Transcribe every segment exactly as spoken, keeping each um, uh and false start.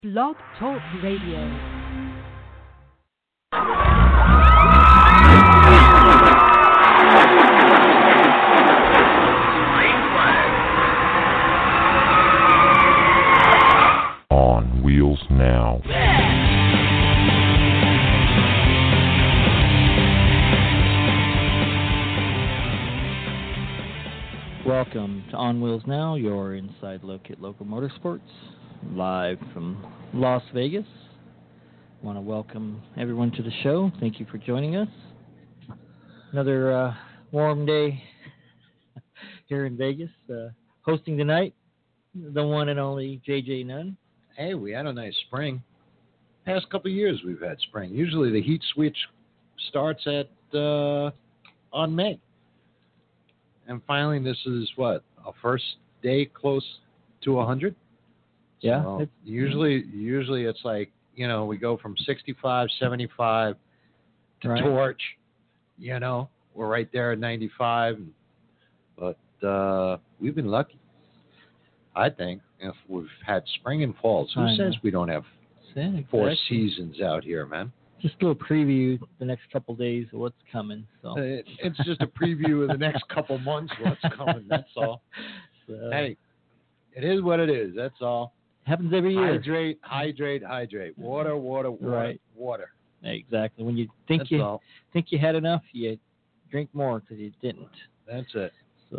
Blog Talk Radio. On Wheels Now. Welcome to On Wheels Now, your inside look at local motorsports, live from Las Vegas. I want to welcome everyone to the show. Thank you for joining us. Another uh, warm day here in Vegas. Uh, hosting tonight, the one and only J J Nunn. Hey, we had a nice spring. Past couple of years we've had spring. Usually the heat switch starts at uh, on May. And finally this is what, our first day close to one hundred? Yeah. So usually usually it's like, you know, we go from sixty-five, seventy-five to Right. torch, you know. We're right there at ninety-five. But uh, we've been lucky, I think. If we've had spring and falls. Who I says know. we don't have Yeah, four exactly. seasons out here, man? Just a little preview the next couple days of what's coming. So It, it's just a preview of the next couple months, what's coming, that's all. So, Hey, it is what it is, that's all. happens every year. Hydrate, hydrate, hydrate. Water, water, water, Right. water. Exactly. When you think That's you all. think you had enough, you drink more because you didn't. That's it. So,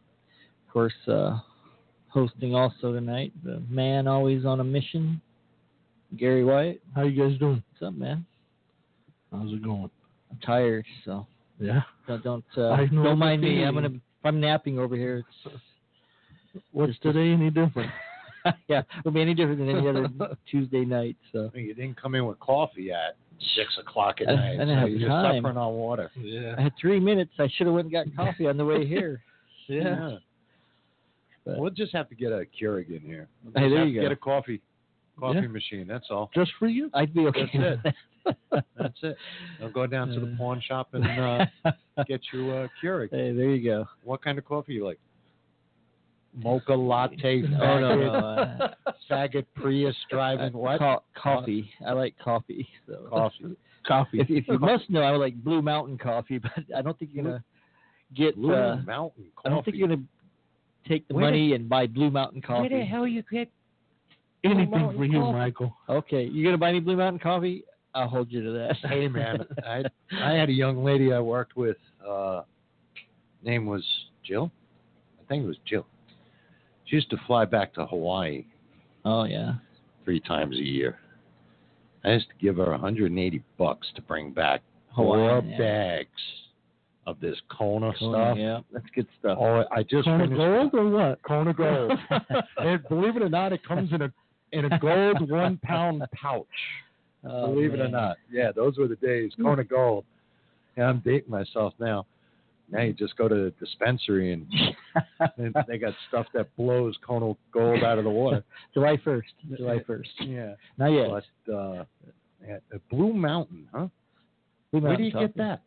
of course, uh, hosting also tonight, the man always on a mission, Gary Wyatt. How you guys doing? What's up, man? How's it going? I'm tired, so Yeah. don't don't, uh, I know don't the mind me. I'm feeling. gonna if I'm napping over here. It's, What's Just- today any different? yeah, it'll be any different than any other Tuesday night. So You didn't come in with coffee at six o'clock at I- I night, didn't so have you're time. suffering on water. I Yeah. had three minutes. I should have went and got coffee on the way here. Yeah. But- We'll just have to get a Keurig in here. We'll Hey, just there have you to go. Get a coffee, coffee Yeah. machine, that's all. Just for you? I'd be okay. That's with that. That's it. I'll go down to the Uh, pawn shop and uh, get you a Keurig. Hey, there you go. What kind of coffee you like? Mocha latte, Oh, no, no. faggot, Uh, faggot Prius driving, uh, what? co- coffee. I like coffee. So. Coffee. Coffee. If, if you must know, I would like Blue Mountain coffee, but I don't think you're gonna get. Blue Uh, Mountain coffee. I don't think you're gonna take the Where money and buy Blue Mountain coffee. Where the hell you get? Anything Mountain for you, coffee. Michael. Okay, you're gonna buy me Blue Mountain coffee? I'll hold you to that. Hey, man, I I had a young lady I worked with. Uh, name was Jill. I think it was Jill. She used to fly back to Hawaii Oh yeah. three times a year. I used to give her one hundred eighty bucks to bring back Hawaii, four yeah. bags of this Kona Cool, stuff. Yeah, that's good stuff. Oh, I just Kona finished Gold or what? Kona Gold. And believe it or not, it comes in a in a gold one pound pouch. Oh, believe it or man. not. Yeah, those were the days. Kona Gold. Yeah, I'm dating myself now. Now you just go to the dispensary and, and they got stuff that blows Kona Gold out of the water. July first. July first. Yeah. Not yet. But uh, yeah, the Blue Mountain, huh? Blue Where Mountain do you coffee. get that?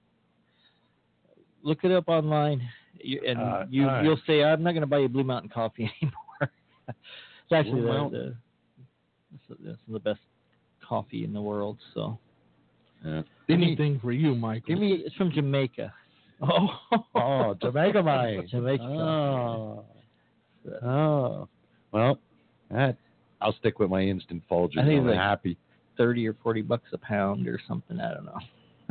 Look it up online, you, and Uh, you all right. you'll say, "I'm not going to buy you Blue Mountain coffee anymore." It's actually Blue the, Mountain. the it's, it's the best coffee in the world. So Yeah. Give me, Anything for you, Michael. give me. it's from Jamaica. Oh. Oh, Jamaica mine. Jamaica Oh. coffee. Oh. Well, that, I'll stick with my instant Folgers. I think I'm it's like- happy. Thirty or forty bucks a pound or something. I don't know.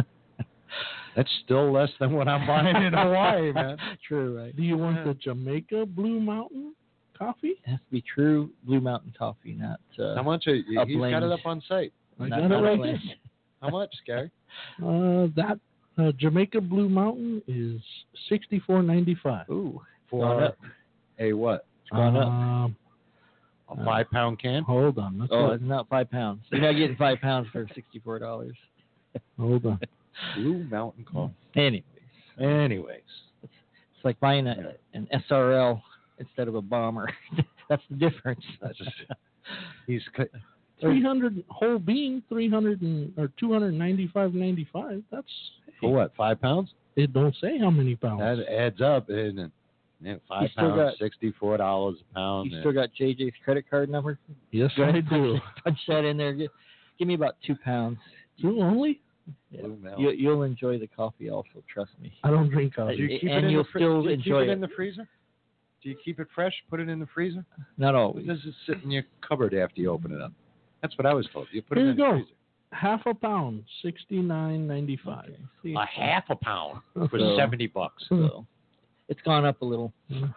That's still less than what I'm buying in Hawaii, man. True, right? Do you want the Jamaica Blue Mountain coffee? It has to be true Blue Mountain coffee, not uh, How much? Are you, he's Upland. got it up on site. I not, got it not right Upland. here. How much, Gary? Uh, that uh, Jamaica Blue Mountain is sixty-four ninety-five. Ooh, For gone up. a what? gone up. Um, A five pound can? hold on. Let's Oh, look. it's not five pounds. You're not getting five pounds for sixty-four dollars. Hold on. Blue Mountain Coffee. Anyways, Anyways. it's like buying a, an S R L instead of a bomber. That's the difference. That's just, he's cut- three hundred whole bean, three hundred and, or two hundred ninety-five ninety-five. That's for what? Five pounds? it. Don't say how many pounds. That adds up, isn't it? Yeah, five still pounds, got- sixty-four dollars a pound. You still got J J's credit card number? Yes, Go I ahead, do. punch, punch that in there. Give, give me about two pounds. Two only? Yeah. Blue Milk. You, you'll enjoy the coffee also, trust me. I don't drink Uh, coffee. Do you keep and it in you'll the fr- still do you enjoy keep it it. in the freezer? Do you keep it fresh? Put it in the freezer? Not Or always. does it sit in your cupboard after you open it up? That's what I was told. You put Here it in you the go. freezer. Half a pound, sixty-nine ninety-five. Okay. See, A half a pound for So- seventy bucks. so it's gone up a little.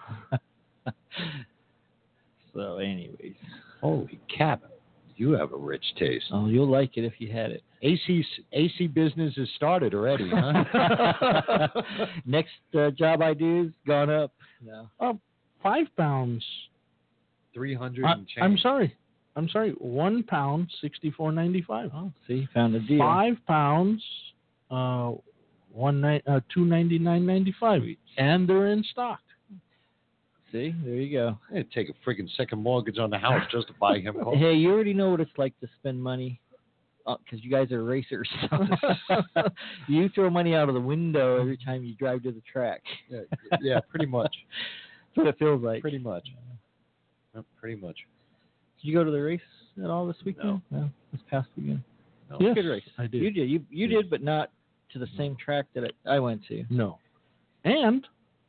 So, anyways. Holy cap! You have a rich taste. Oh, you'll like it if you had it. A C A C business has started already, huh? Next uh, job I do is gone up. No. Five pounds. Three hundred I, and change. I'm sorry. I'm sorry. One pound, sixty-four ninety-five. Oh, see, found a deal. Five pounds, uh, one ni- uh, two ninety-nine ninety-five, Sweet. and they're in stock. See, there you go. I'd take a freaking second mortgage on the house just to buy him coffee. Hey, you already know what it's like to spend money because you guys are racers. You throw money out of the window every time you drive to the track. Yeah, yeah, pretty much. That's what it feels like. Pretty much. Yeah, pretty much. Did you go to the race at all this weekend? No. This past weekend? No. Yes, Good race. I did. You did. You you did, but not to the same track that I, I went to. No. And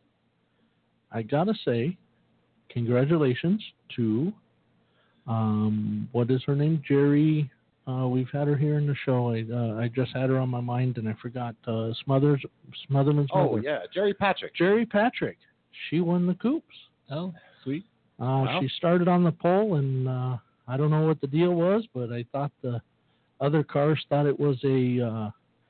I gotta say, congratulations to um, what is her name? Jerry. Uh, we've had her here in the show. I uh, I just had her on my mind and I forgot. Uh, Smothers Smotherman's Oh, mother. yeah, Jerry Patrick. Jerry Patrick. She won the Coops. Oh, sweet. Uh, Wow. She started on the pole, and uh, I don't know what the deal was, but I thought the other cars thought it was a uh,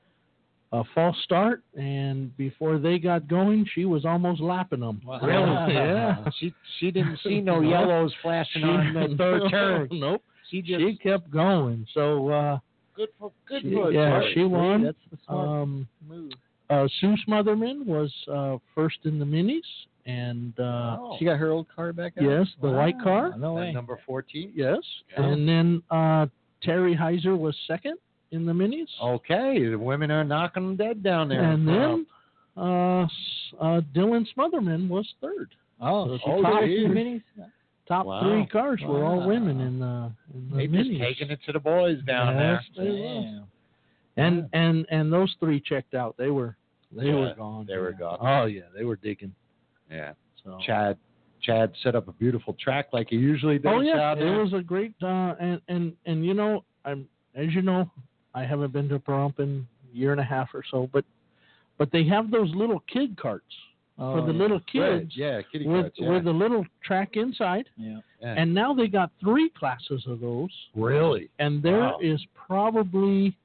a false start, and before they got going, she was almost lapping them. Wow. Really? Yeah. She she didn't see no yellows flashing on the third turn. Nope. She just She kept going. So uh, good for good she, for yeah, Jerry. she won. That's the smart Um, move. uh, Sue Smotherman was uh, first in the minis, and uh, Oh. She got her old car back out? yes, the white car. No And way. number fourteen. Yes, Yeah. and then uh, Terry Heiser was second in the minis. Okay, the women are knocking them dead down there. And Wow. then uh, s- uh, Dylan Smotherman was third. Oh, So she oh, top geez. two minis? Top Wow. three cars were all Wow. women in the, in the they minis. just taking it to the boys down Yes, there. they were. Damn. And and and those three checked out. They were they Yeah, were gone. they were gone. Oh yeah, they were digging. Yeah, So. Chad. Chad set up a beautiful track like he usually does. Oh yeah, out it there. was a great uh, and and and you know I'm as you know I haven't been to Pahrump in a year and a half or so, but but they have those little kid carts Oh, for the yeah. little Right, kids Yeah, kitty with carts, yeah. with a little track inside. Yeah. Yeah. And now they got three classes of those, really, and there is Wow. probably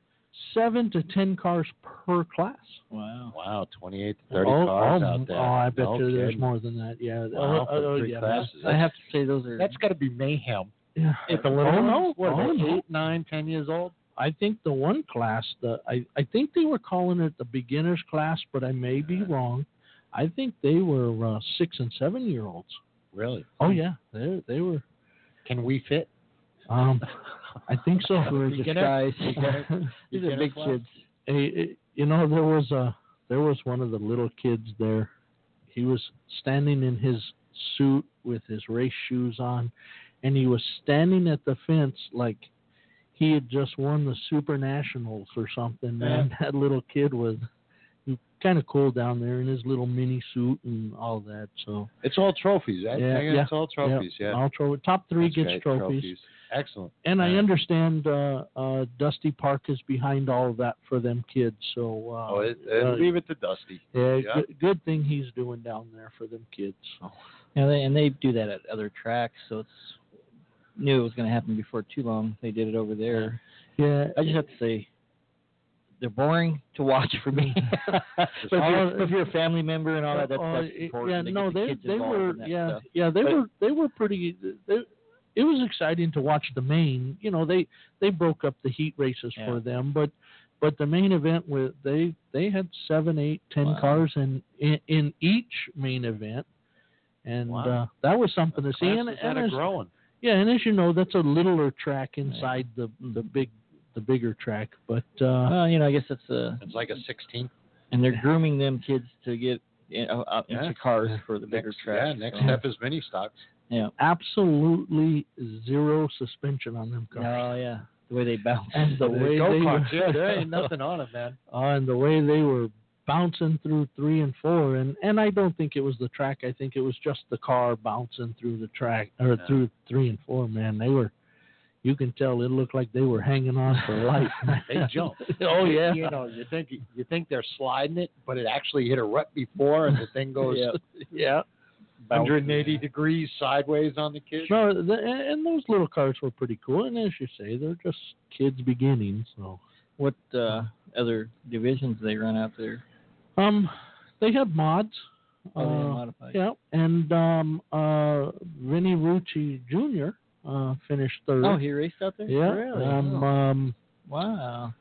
seven to ten cars per class. Wow. wow, twenty-eight to thirty oh, cars oh, out there. oh, I bet No you there's kidding. more than that. Yeah. Wow, oh, for oh, three yeah. classes. I have to say those are. That's got to be mayhem. Yeah. If the little oh, ones, no. what are oh, they, no. eight, nine, ten years old? I think the one class, the I, I think they were calling it the beginners class, but I may be wrong. I think they were uh, six and seven year olds. Really? Oh yeah, they they were. Can we fit? Um, I think so. We're Beginner? disguised. These are Beginner big class? kids. Hey, it- you know, there was a there was one of the little kids there. He was standing in his suit with his race shoes on, and he was standing at the fence like he had just won the Super Nationals or something. Man, that little kid was kind of cool down there in his little mini suit and all that. So It's all trophies, right? Yeah, Megan? yeah, It's all trophies, yeah. all tro- top three That's gets great, trophies. Excellent. And I Yeah. understand uh, uh, Dusty Park is behind all of that for them kids. So uh, Oh, it, uh, uh, leave it to Dusty. yeah, Yeah. Good, good thing he's doing down there for them kids. So. Yeah, they, and they do that at other tracks, so it's knew it was going to happen before too long. They did it over there. Yeah, I just have to say, they're boring to watch for me. but if, you're, if you're a family member and all that, that's, Uh, that's yeah, important. to no, get the they kids they involved were in that yeah stuff. yeah they But- were they were pretty. They, it was exciting to watch the main. You know, they they broke up the heat races Yeah. for them, but but the main event with they they had seven, eight, ten Wow. cars in, in in each main event, and Wow. uh, that was something to see. And, Classes and that are as, growing. yeah, and as you know, that's a littler track inside the the big the bigger track, but uh, Well, you know, I guess that's a, It's like a sixteen. and they're grooming them kids to get in, uh, uh, Yeah. into cars for the bigger Next, tracks. yeah, next so. step is mini stocks. Yeah. Absolutely zero suspension on them cars. Oh yeah, the way they bounce. And the way go they karts, were, yeah, there ain't nothing on it, man. Uh, and the way they were bouncing through three and four, and, and I don't think it was the track. I think it was just the car bouncing through the track or Yeah. through three and four. Man, they were. You can tell it looked like they were hanging on for life. They jump. Oh yeah. You know, you think you think they're sliding it, but it actually hit a rut before, and the thing goes yeah. yeah. one hundred eighty degrees sideways on the kid. No, the, and those little cars were pretty cool. And as you say, they're just kids beginning. So, What uh, other divisions they run out there? um, they had mods. Oh, they uh, modified. Yeah, and um, uh, Vinny Rucci Junior Uh, finished third. Oh, he raced out there. yeah. Really? Um, Oh. um, Wow.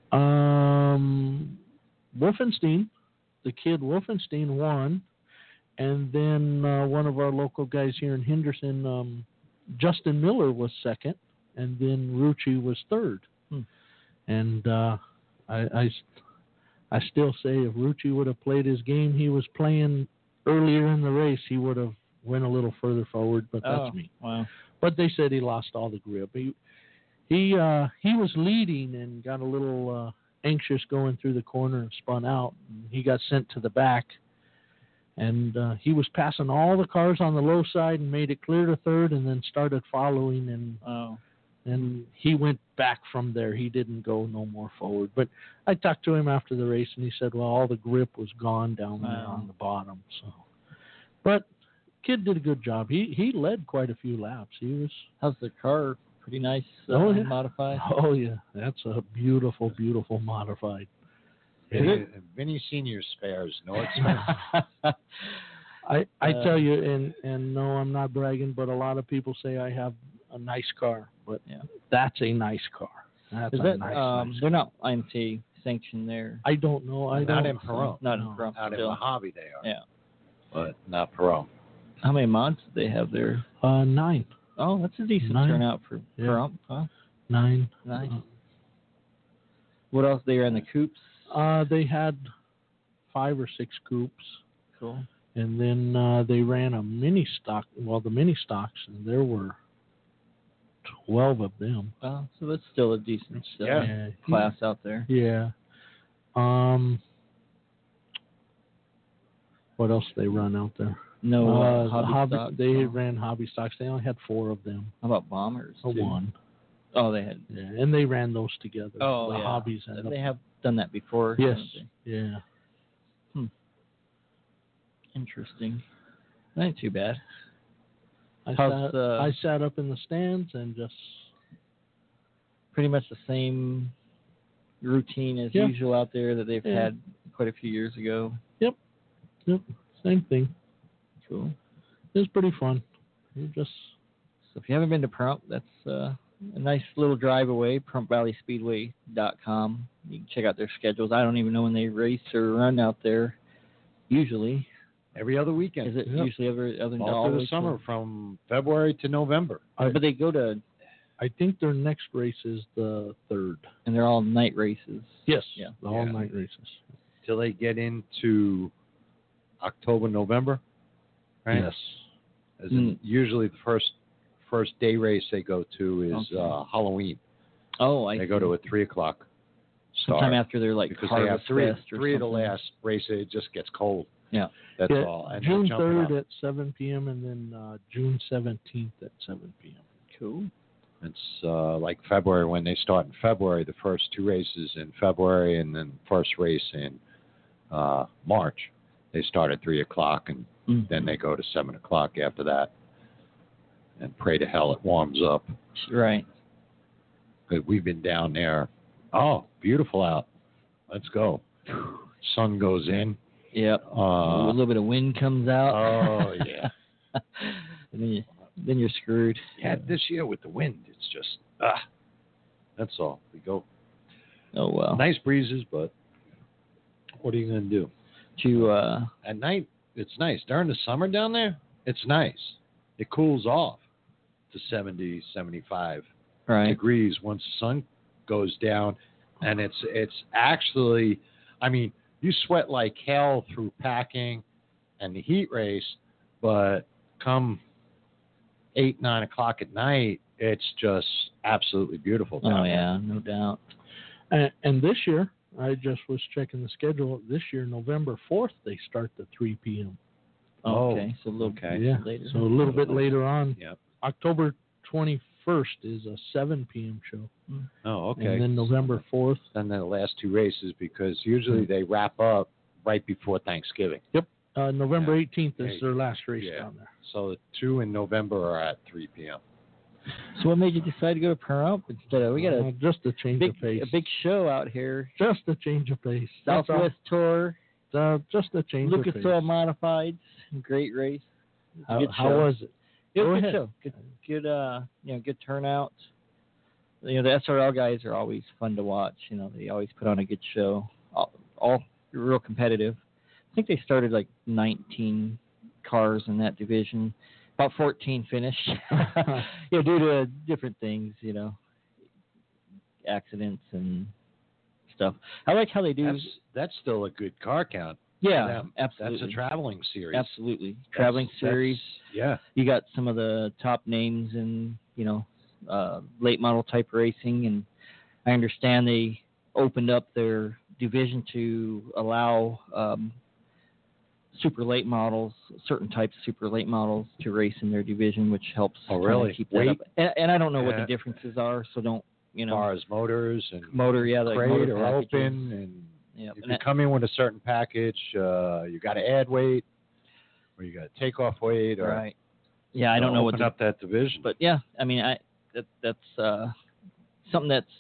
um, Wolfenstein, the kid Wolfenstein won, and then uh, one of our local guys here in Henderson, um, Justin Miller, was second, and then Rucci was third. Hmm. And uh, I, I, I still say if Rucci would have played his game he was playing earlier in the race, he would have went a little further forward. But that's Oh, me. wow. But they said he lost all the grip. He he uh, he was leading and got a little uh, anxious going through the corner and spun out. And he got sent to the back, and uh, he was passing all the cars on the low side and made it clear to third, and then started following, and Oh. and he went back from there. He didn't go no more forward. But I talked to him after the race, and he said, well, all the grip was gone down there Wow. on the bottom. So, but kid did a good job. He he led quite a few laps. He was. How's the car? Pretty nice. Uh, Oh, yeah. Modified. Oh yeah, that's a beautiful, beautiful modified. Vinny, Vinny Senior spares no expense. I I Uh, tell you, and and no, I'm not bragging, but a lot of people say I have a nice car, but Yeah. that's a nice car. That's Is a that nice, um? nice They're not I M T A sanctioned there. I don't know. I Not don't, in Pahrump. Not no. in Pahrump. Out in still. Mojave they are, Yeah. but not Pahrump. How many mods do they have there? Uh, nine, Oh, that's a decent Nine. turnout for Yeah. Pahrump, huh? nine. Nice. What else? They ran the coupes. Uh, they had five or six coupes, Cool. and then uh, they ran a mini stock. Well, the mini stocks, and there were twelve of them. Oh, so that's still a decent uh, Yeah. class out there. Yeah. Um. What else they run out there? No uh, Uh, hobby, hobby- stocks, They no. ran hobby stocks. They only had four of them. How about bombers? Or too? one. Oh, they had. Yeah, and they ran those together. Oh, the yeah. hobbies and They the, have done that before. Yes. haven't they? Yeah. Interesting. That ain't too bad. I How's, sat, uh, I sat up in the stands and just Pretty much the same routine as Yeah. usual out there that they've Yeah. had quite a few years ago. yep, same thing. Cool. It was pretty fun. You just So if you haven't been to Pahrump, that's uh, a nice little drive away, Pahrump Valley Speedway dot com. You can check out their schedules. I don't even know when they race or run out there. Usually, Every other weekend. is it Yep. usually every other all through the summer from February to November. I, But they go to, I think their next race is the third. and they're all night races. Yes. Yeah. The all Yeah. night races. Till they get into October, November, right? Yes. As in, Mm. usually the first first day race they go to is Okay. uh, Halloween. Oh, I They go see. to a three o'clock start sometime after their like because they have Harvest three Fest or three of the something. last race. It just gets cold. Yeah. That's Yeah, all. And June they're jumping third up. at seven p.m. and then uh, June seventeenth at seven p.m. Cool. It's uh, like February when they start in February. The first two races in February, and then first race in uh, March. They start at three o'clock, and Mhm. then they go to seven o'clock after that. And pray to hell it warms up. Right. But we've been down there. Oh, beautiful out. Let's go. Sun goes in. Yep. a Uh, little bit of wind comes out. oh yeah. and then, you, then you're screwed. Yeah, this year with the wind, it's just ah. That's all. We go Oh well. nice breezes, but what are you gonna do? To uh, At night, it's nice. During the summer down there, it's nice. It cools off to seventy, seventy-five right. degrees once the sun goes down, and it's it's actually, I mean, you sweat like hell through packing and the heat race, but come eight, nine o'clock at night, it's just absolutely beautiful. Oh down yeah, no doubt. And, and this year, I just was checking the schedule. This year, November fourth, they start the three p.m. Oh, Okay, so a little okay. Yeah, later. so a little bit later on. Yep. October twenty-first is a seven p.m. show. Oh, okay. And then November fourth. Then the last two races, because usually they wrap up right before Thanksgiving. Uh, November Yeah. eighteenth is Hey, their last race yeah. down there. So the two in November are at three p.m. So what made you decide to go to Pahrump instead of we got Uh, a just a change big of pace. a big show out here, Just a change of pace. That's all. Southwest Tour, Uh, just a change Lucas of Oil pace. Modifieds, great race. How, Good how show. was it? It was Go a good ahead. show. Good, good, uh, you know, good turnout. You know, the S R L guys are always fun to watch. You know, they always put on a good show. All, all real competitive. I think they started like nineteen cars in that division. About fourteen finished. You know, due to different things. You know, accidents and stuff. I like how they do. That's that's still a good car count. yeah, for them. absolutely. That's a traveling series. Absolutely, That's- traveling that's- series. Yeah. You got some of the top names in, you know, uh, late model type racing, and I understand they opened up their division to allow um, super late models, certain types of super late models, to race in their division, which helps Oh, kinda really? keep that Weight? up. And, and I don't know what Yeah. the differences are, so don't, you As know, far as motors and motor, yeah, like crate motor or packages. open, and Yep. if And you that- come in with a certain package, uh, you got to add weight, or you got to take off weight, or right. Yeah, I don't know what open the up that division. But yeah, I mean, I that that's uh, something that's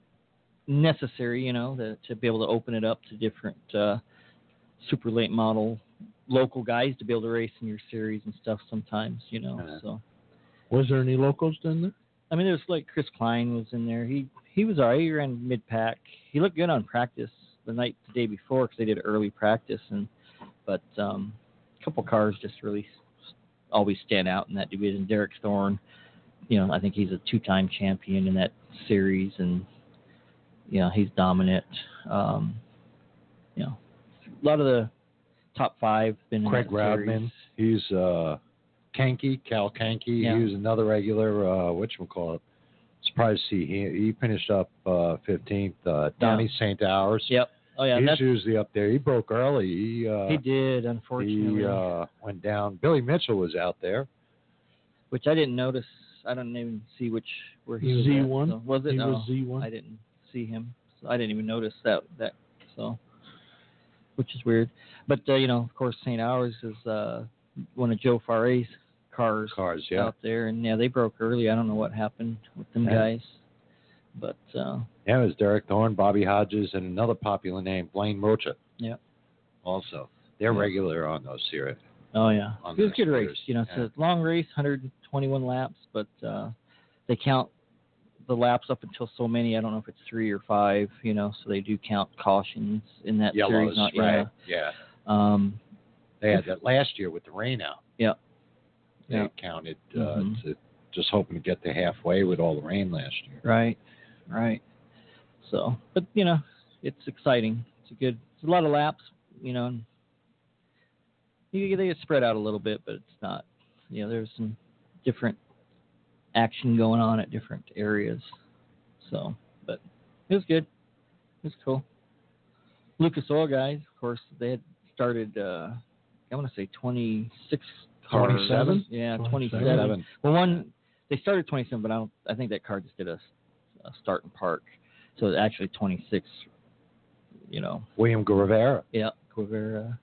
necessary, you know, that, to be able to open it up to different uh, super late model local guys to be able to race in your series and stuff sometimes, you know. Uh-huh. So Was there any locals in there? I mean, there's like Chris Klein was in there. He he was all right. He ran mid pack. He looked good on practice the night the day before because they did early practice, and but um, a couple cars just really s- always stand out in that division. Derek Thorne, you know, I think he's a two-time champion in that series, and you know he's dominant. Um, you know, a lot of the top five been in Craig that series. Rodman, he's uh, Kanky, Cal Kanky. Yeah. He was another regular. Uh, whatchamacallit? Surprised to see he he finished up uh, fifteenth. Uh, Donnie Saint Hours. Yep. Oh yeah, He's that's, usually up there. He broke early. He uh, he did, unfortunately. he uh, went down. Billy Mitchell was out there. Which I didn't notice. I don't even see which where he was. Z at, one. so- was it? He No, was Z one. I didn't see him. So I didn't even notice that. That so, which is weird. But uh, you know, of course, Saint Hours is uh, one of Joe Fare's cars Cars, yeah. out there, and yeah, they broke early. I don't know what happened with them Yeah. guys, but uh, Yeah, it was Derek Thorne, Bobby Hodges, and another popular name, Blaine Rocha. yeah. Also, they're Yeah. regular on those series. Oh yeah, On it was a those good race. scooters, You know, it's yeah. a long race, one hundred twenty-one laps, but uh, they count the laps up until so many. I don't know if it's three or five. You know, so they do count cautions in that Yellows, series. Not, right? Yeah. Yeah. Um, They had that last year with the rain out. yeah. They Yeah. counted uh, Mhm. to just hoping to get to halfway with all the rain last year. Right. Right. So, but you know, it's exciting. It's a good. It's a lot of laps. You know. And you, they get spread out a little bit, but it's not. You know, there's some different action going on at different areas. So, but it was good. It was cool. Lucas Oil guys, of course, they had started. Uh, I want to say twenty-six cars. twenty-seven? Yeah, twenty-seven. twenty-seven. Well, one they started twenty-seven, but I don't. I think that car just did a, a start and park, so it's actually twenty-six. You know, William Guevara. yeah, Quivera.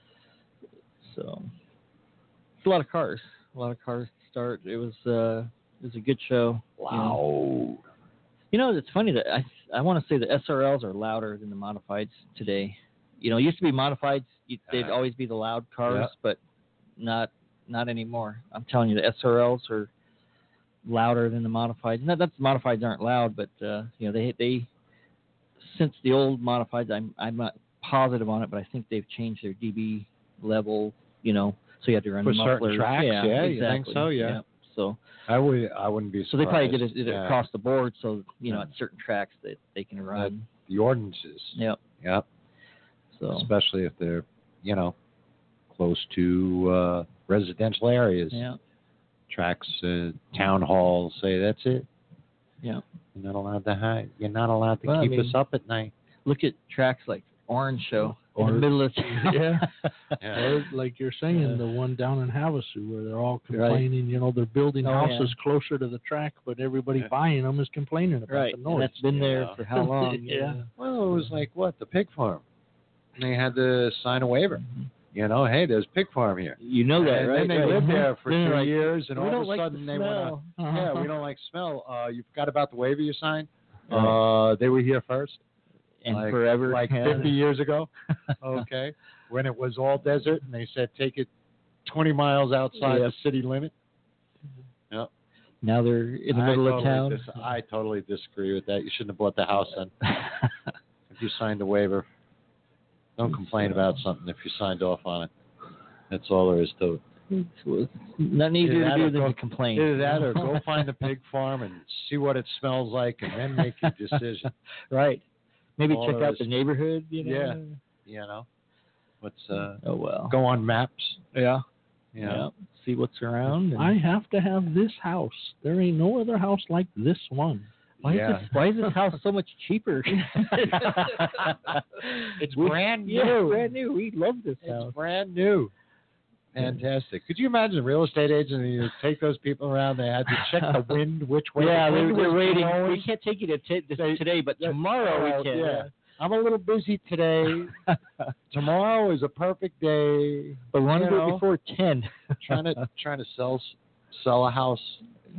So it's a lot of cars. A lot of cars to start. It was uh, it was a good show. you know. Wow. You know, it's funny that I I want to say the S R Ls are louder than the modifieds today. You know, it used to be modifieds; you, they'd Uh, always be the loud cars, yeah. but not not anymore. I'm telling you, the S R Ls are louder than the modifieds. Not that the modifieds aren't loud, but uh, you know, they they since the old modifieds, I'm I'm not positive on it, but I think they've changed their D B level. You know, so you have to run For certain mufflers. tracks, yeah, yeah, you think exactly. so? Yeah. So. I would. I wouldn't be surprised. So they probably did it, did it Yeah. across the board, so you know Yeah. at certain tracks that they can run. the ordinances. Yep. Yep. So Especially if they're, you know, close to uh, residential areas. Yeah. Tracks, uh, town halls say that's it. Yeah. You're not allowed to hide. You're not allowed to Well, I keep mean, us up at night. Look at tracks like Orange Show Or- in the middle of Yeah. Yeah. Or like you're saying, Yeah. the one down in Havasu where they're all Right. complaining, you know, they're building Oh, houses closer to the track, but everybody Yeah. buying them is complaining about right. the And noise. that's been there Yeah. for how long? Yeah. Well, it was like what the pig farm. And they had to sign a waiver. Mhm. You know, hey, there's pig farm here. You know that, and right? then they right. lived there for Then two they're like, years, and we all don't of a like sudden the they went smell. on. Yeah, we don't like smell. Uh, you forgot about the waiver you signed. Right. Uh, they were here first, And like, forever. like yeah. fifty years ago. Okay, when it was all desert, and they said take it twenty miles outside Yep. the city limit. Yep. Now they're in the I middle of totally town. dis- I totally disagree with that. You shouldn't have bought the house then. If you signed a waiver, don't complain about something if you signed off on it. That's all there is to it. It's nothing Either easier that to or do than go- to complain. Either that or go find a pig farm and see what it smells like and then make your decision. Right. Maybe All check there out is. the neighborhood, you know? Yeah. You know? What's uh Oh, well. go on maps. Yeah. You know? Yeah. See what's around. And I have to have this house. There ain't no other house like this one. why, Yeah. is this, why is this house so much cheaper? It's We- brand Yeah, new. brand new. We love this It's house. brand new. Fantastic. Could you imagine a real estate agent and you take those people around, they had to check the wind, which way Yeah, the they're, wind they're was waiting. blowing? We can't take you to t- this They- today, but that- tomorrow uh, we can. yeah. I'm a little busy today. Tomorrow is a perfect day. But we want to You do it know, before ten. trying to trying to sell sell a house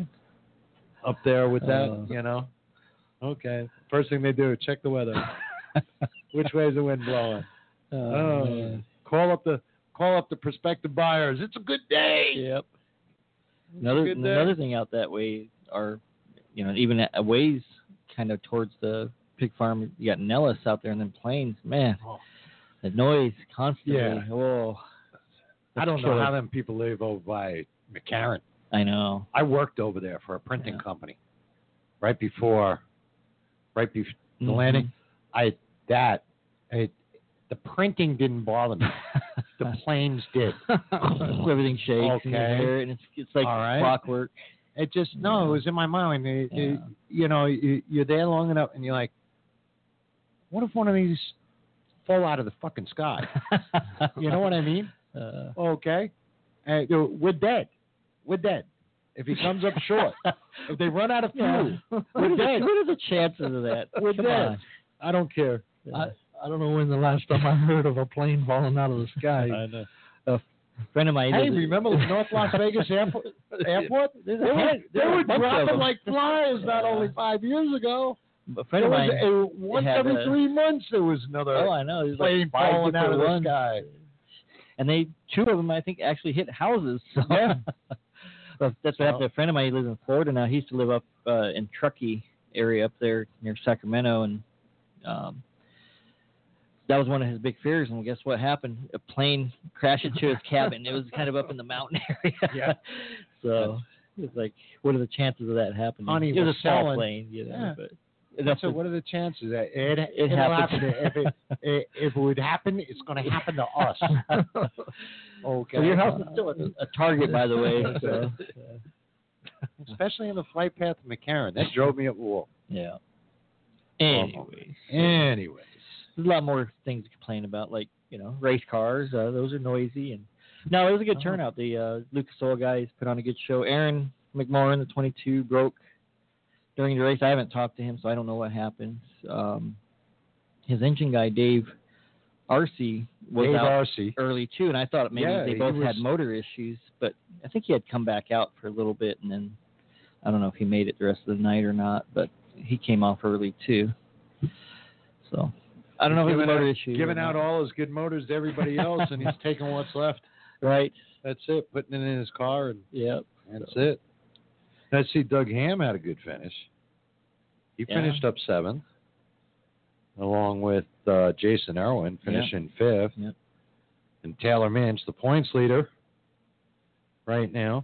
up there with that, Uh. you know. Okay. First thing they do, check the weather. Which way is the wind blowing? Oh, Oh, man. call up the call up the prospective buyers. It's a good day. Yep. It's a Another good day. another thing out that way are, you know, even a ways kind of towards the pig farm. You got Nellis out there, and then Plains. Man, Oh. the noise constantly. Yeah. Oh, I don't know killer. how them people live over by McCarran. I know. I worked over there for a printing Yeah. company right before, right before the Mhm. landing. I that it, the printing didn't bother me. The planes did. Everything shakes in your Okay. hair, and it's it's like All right. clockwork. It just no, Yeah. it was in my mind. It- it- Yeah. you know, you, you're there long enough, and you're like, what if one of these fall out of the fucking sky? You know what I mean? Uh, Okay, uh, you know, we're dead. We're dead. If he comes up short, if they run out of fuel, what, we're are the, dead. what are the chances of that? We're Come dead. on. I don't care. I, I don't know when the last time I heard of a plane falling out of the sky. I know. A friend of mine. Hey, lives- remember the North Las Vegas airport? airport? There's They a were, heck- they there's a were bunch of dropping them. like flies not Yeah. only five years ago. A friend There of mine. was a, once had every a- three months there was another Oh, I know. There's plane like five falling out of different the ones. sky. And they, two of them, I think, actually hit houses. So. Yeah. But that's what happened to a friend of mine. He lives in Florida now. He used to live up uh, in Truckee area up there near Sacramento, and um, that was one of his big fears. And guess what happened? A plane crashed into his cabin. It was kind of up in the mountain area. Yeah. So it's like, what are the chances of that happening? Honey, it was we're a small selling. plane, you know. Yeah. But And enough so to- what are the chances that it, it, It it'll happens. happen? If it, it if it would happen, it's going to happen to us. Okay. So your house is still a, a target, by the way. So, Especially in the flight path to McCarran. That drove me up the wall. yeah. Anyways, Anyways. there's a lot more things to complain about, like, you know, race cars. Uh, those are noisy. And no, it was a good Oh. turnout. The uh, Lucas Oil guys put on a good show. Aaron McMorrin, the twenty-two, broke during the race. I haven't talked to him, so I don't know what happened. Um, his engine guy, Dave Arcee, was Dave out Arcee. early too, and I thought maybe Yeah, they he both was- had motor issues, but I think he had come back out for a little bit, and then I don't know if he made it the rest of the night or not, but he came off early too. So I don't know if it was a Giving motor out- issue. Giving or out not. all his good motors to everybody else, and he's taking what's left. Right. That's it. Putting it in his car, and Yep. that's it. Let's see. Doug Ham had a good finish. He Yeah. finished up seventh, along with uh, Jason Irwin finishing fifth, Yep. and Taylor Minch, the points leader, right now,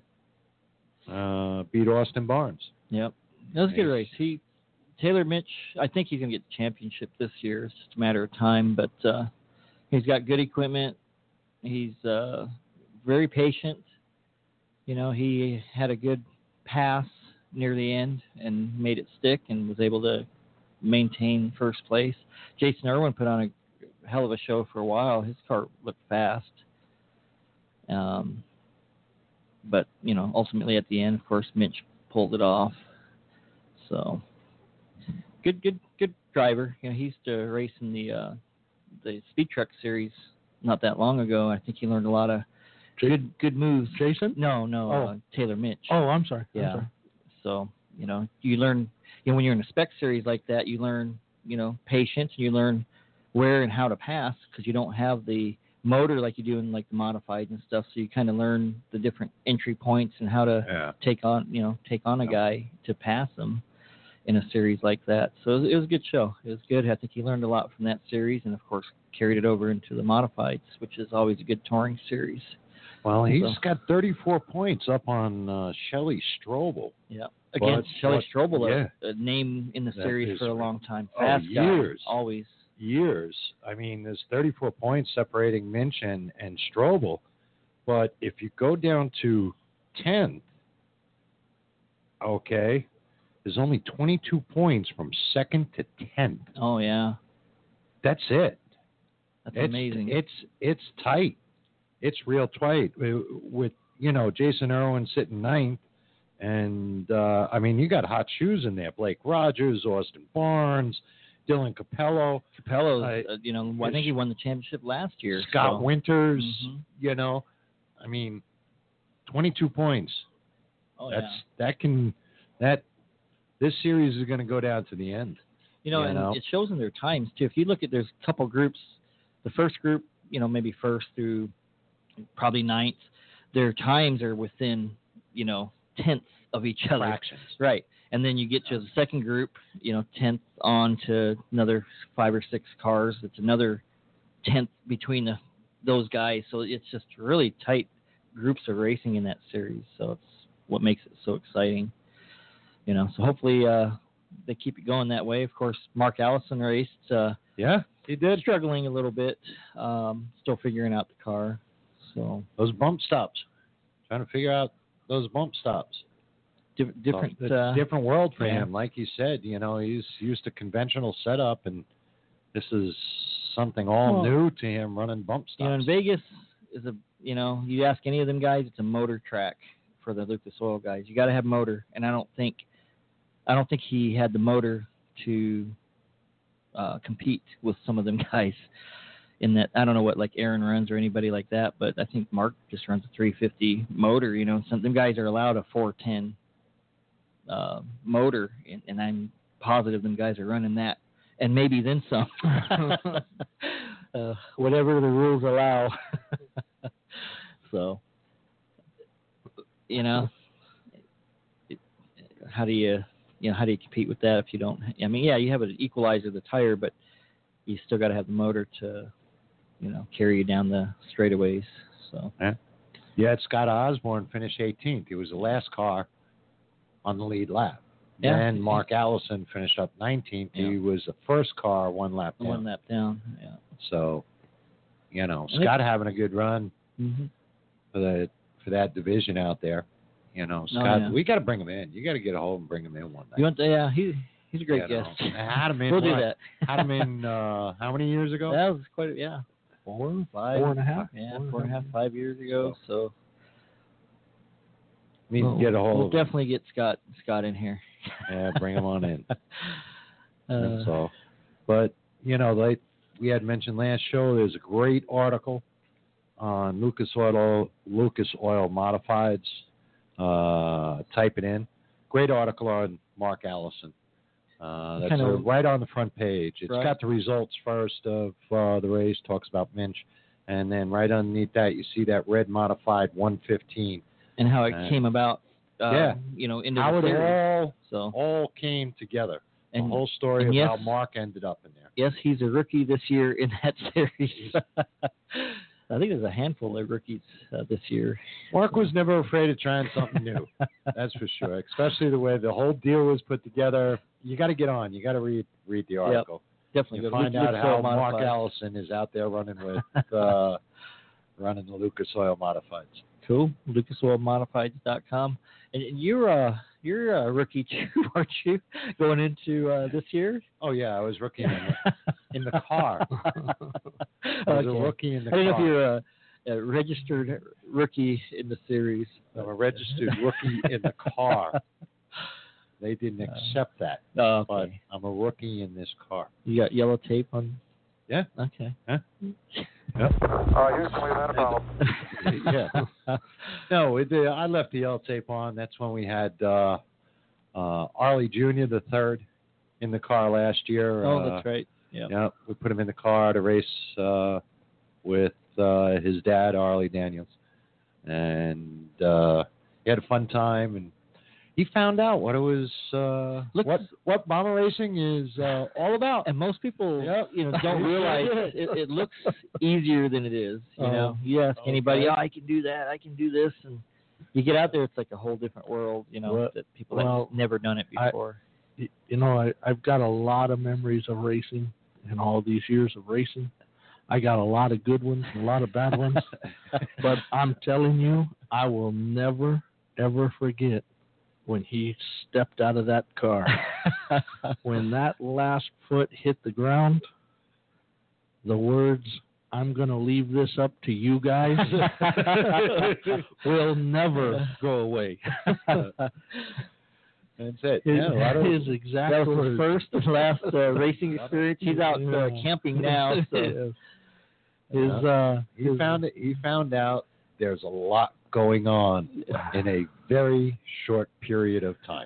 uh, beat Austin Barnes. Yep. That was a good Nice. race. He Taylor Mitch, I think he's gonna get the championship this year. It's just a matter of time, but uh, he's got good equipment. He's uh, very patient. You know, he had a good pass near the end and made it stick and was able to maintain first place. Jason Irwin put on a hell of a show for a while. His car looked fast. Um, but, you know, ultimately at the end, of course, Mitch pulled it off. So, good, good, good driver. You know, he used to race in the uh, the Speed Truck Series not that long ago. I think he learned a lot of good, good moves. Jason? No, no, Oh. uh, Taylor Mitch. Oh, I'm sorry. I'm yeah. sorry. So, you know, you learn, you know, when you're in a spec series like that, you learn, you know, patience, and you learn where and how to pass because you don't have the motor like you do in like the modified and stuff. So you kind of learn the different entry points and how to Yeah. take on, you know, take on a Yeah. guy to pass them in a series like that. So it was, it was a good show. It was good. I think he learned a lot from that series and, of course, carried it over into the modifieds, which is always a good touring series. Well, he's So- got thirty-four points up on uh, Shelley Strobel. Yeah. Against But- Shelley but- Strobel, yeah. a, a name in the That series is for a right. long time. Oh, Fast guy, years. always. Years. I mean, there's thirty-four points separating Minch and, and Strobel. But if you go down to tenth, okay, there's only twenty-two points from second to tenth. Oh, yeah. That's it. That's it's, amazing. It's it's tight. It's real tight with, with you know Jason Irwin sitting ninth, and uh, I mean you got hot shoes in there: Blake Rogers, Austin Barnes, Dylan Capello, Capello's, uh, uh, you know, I think he won the championship last year. Scott so. Winters. Mhm. You know, I mean, twenty-two points. Oh, That's yeah. that can that this series is going to go down to the end. You know, you and know? it shows in their times, too. If you look at, there's a couple groups. The first group, you know, maybe first through probably ninth, their times are within, you know, tenths of each other. Fractions. Right. And then you get to the second group, you know, tenth on to another five or six cars. It's another tenth between the, those guys. So it's just really tight groups of racing in that series. So it's what makes it so exciting. You know, so hopefully uh, they keep it going that way. Of course, Mark Allison raced. Uh, Yeah, he did. struggling a little bit, um, still figuring out the car. So Those bump stops. Trying to figure out those bump stops. di- different, It's uh, a different world for yeah. him. Like you said, you know, he's used to conventional setup, and this is something all Well, new to him, running bump stops. you know, in Vegas is a, you know, you ask any of them guys, it's a motor track for the Lucas Oil guys. You got to have motor, and I don't think, I don't think he had the motor to uh, compete with some of them guys. In that, I don't know what like Aaron runs or anybody like that, but I think Mark just runs a three fifty motor. You know, some them guys are allowed a four ten uh, motor, and, and I'm positive them guys are running that, and maybe then some. uh, whatever the rules allow. So, you know, it, how do you, you know, how do you compete with that if you don't? I mean, yeah, you have an equalizer, the tire, but you still got to have the motor to, you know, carry you down the straightaways. So Yeah. Yeah, Scott Osborne finished eighteenth. He was the last car on the lead lap. Yeah. Then Mark Allison finished up nineteenth. Yeah. He was the first car one lap down. one lap down. Yeah. So, you know, And Scott having a good run Mm-hmm. for the for that division out there. You know, Oh, Scott, yeah. we got to bring him in. You got to get a hold and bring him in one night. You want? To, yeah, he he's a great You know, guest. I had him in We'll do what? that. Had him in uh, how many years ago? That was quite. A, yeah. Four, Five. four and a half. Yeah, Four and a four and a half, five years ago. So Need to get a hold we'll of him. definitely get Scott Scott in here. Yeah, bring him on in. Uh, That's all. But, you know, like we had mentioned last show, there's a great article on Lucas Oil, Lucas Oil Modifieds. Uh, type it in. Great article on Mark Allison. Uh, that's Kind uh, of- right on the front page. It's Right. got the results first of uh, the race, talks about Minch. And then right underneath that, you see that red modified one fifteen. and how it Uh, came about. Uh, yeah. You know, into How the it series. all, So all came together. and the whole story and of yes- how Mark ended up in there. yes, he's a rookie this year in that series. I think there's a handful of rookies uh, this year. Mark was never afraid of trying something new. That's for sure. Especially the way the whole deal was put together. You got to get on. You got to read read the article. Definitely You go find look- out look how so Mark modified. Allison is out there running with uh, running the Lucas Oil Modifieds. Cool. Lucas Oil Modifieds dot com. And and you're a you're a rookie too, aren't you? Going into uh, this year? Oh yeah, I was rookie in the, in the car. I was Okay. a rookie in the I don't know car. if you're a, a registered rookie in the series. I'm a registered rookie in the car. They didn't accept that, Oh, but okay. I'm a rookie in this car. You got yellow tape on? Yeah. Okay. Huh? Uh, Houston, we've had a problem. Yeah. No, it, uh, I left the yellow tape on. That's when we had uh, uh, Arlie Junior the third in the car last year. Oh, uh, that's right. Yeah. Yeah, we put him in the car to race uh, with uh, his dad, Arlie Daniels, and uh, he had a fun time. And he found out what it was, uh, Looks- what what bomber racing is uh, all about. And most people, Yep. you know, don't realize it, it looks easier than it is. You Oh, know, you ask anybody, okay. oh, I can do that, I can do this, and you get out there, it's like a whole different world. You know, Well- that people well, have never done it I- before. Y- You know, I, I've got a lot of memories of racing and all these years of racing. I got a lot of good ones and a lot of bad ones. But I'm telling you, I will never, ever forget when he stepped out of that car. When that last foot hit the ground, the words, I'm going to leave this up to you guys, will never go away. That's it. His, Yeah, a lot of, his exact That was his words. first and last uh, racing experience. He's out uh, Yeah. camping now. So. His, uh, he his- found it. He found out there's a lot going on in a very short period of time.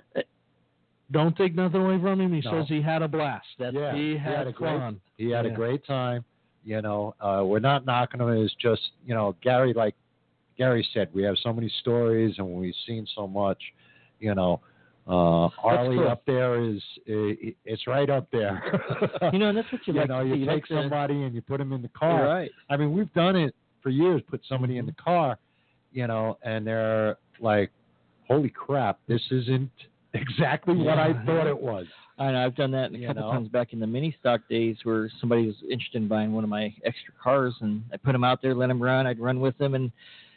Don't take nothing away from him. He No. says he had a blast. That Yeah, he he had, had a great- fun. He had Yeah. a great time. You know, uh, we're not knocking him. It's just, you know, Gary, like Gary said, we have so many stories and we've seen so much. You know, uh, Harley cool. up there is, uh, it's right up there. You know, and that's what you, you like know, to you see. You take like to- somebody and you put them in the You're car. right. I mean, we've done it for years. Put somebody in the car, you know, and they're like, "Holy crap, this isn't exactly what I Yeah. thought it was." I know, I've done that a You couple know? times back in the mini stock days where somebody was interested in buying one of my extra cars, and I put them out there, let them run. I'd run with them, and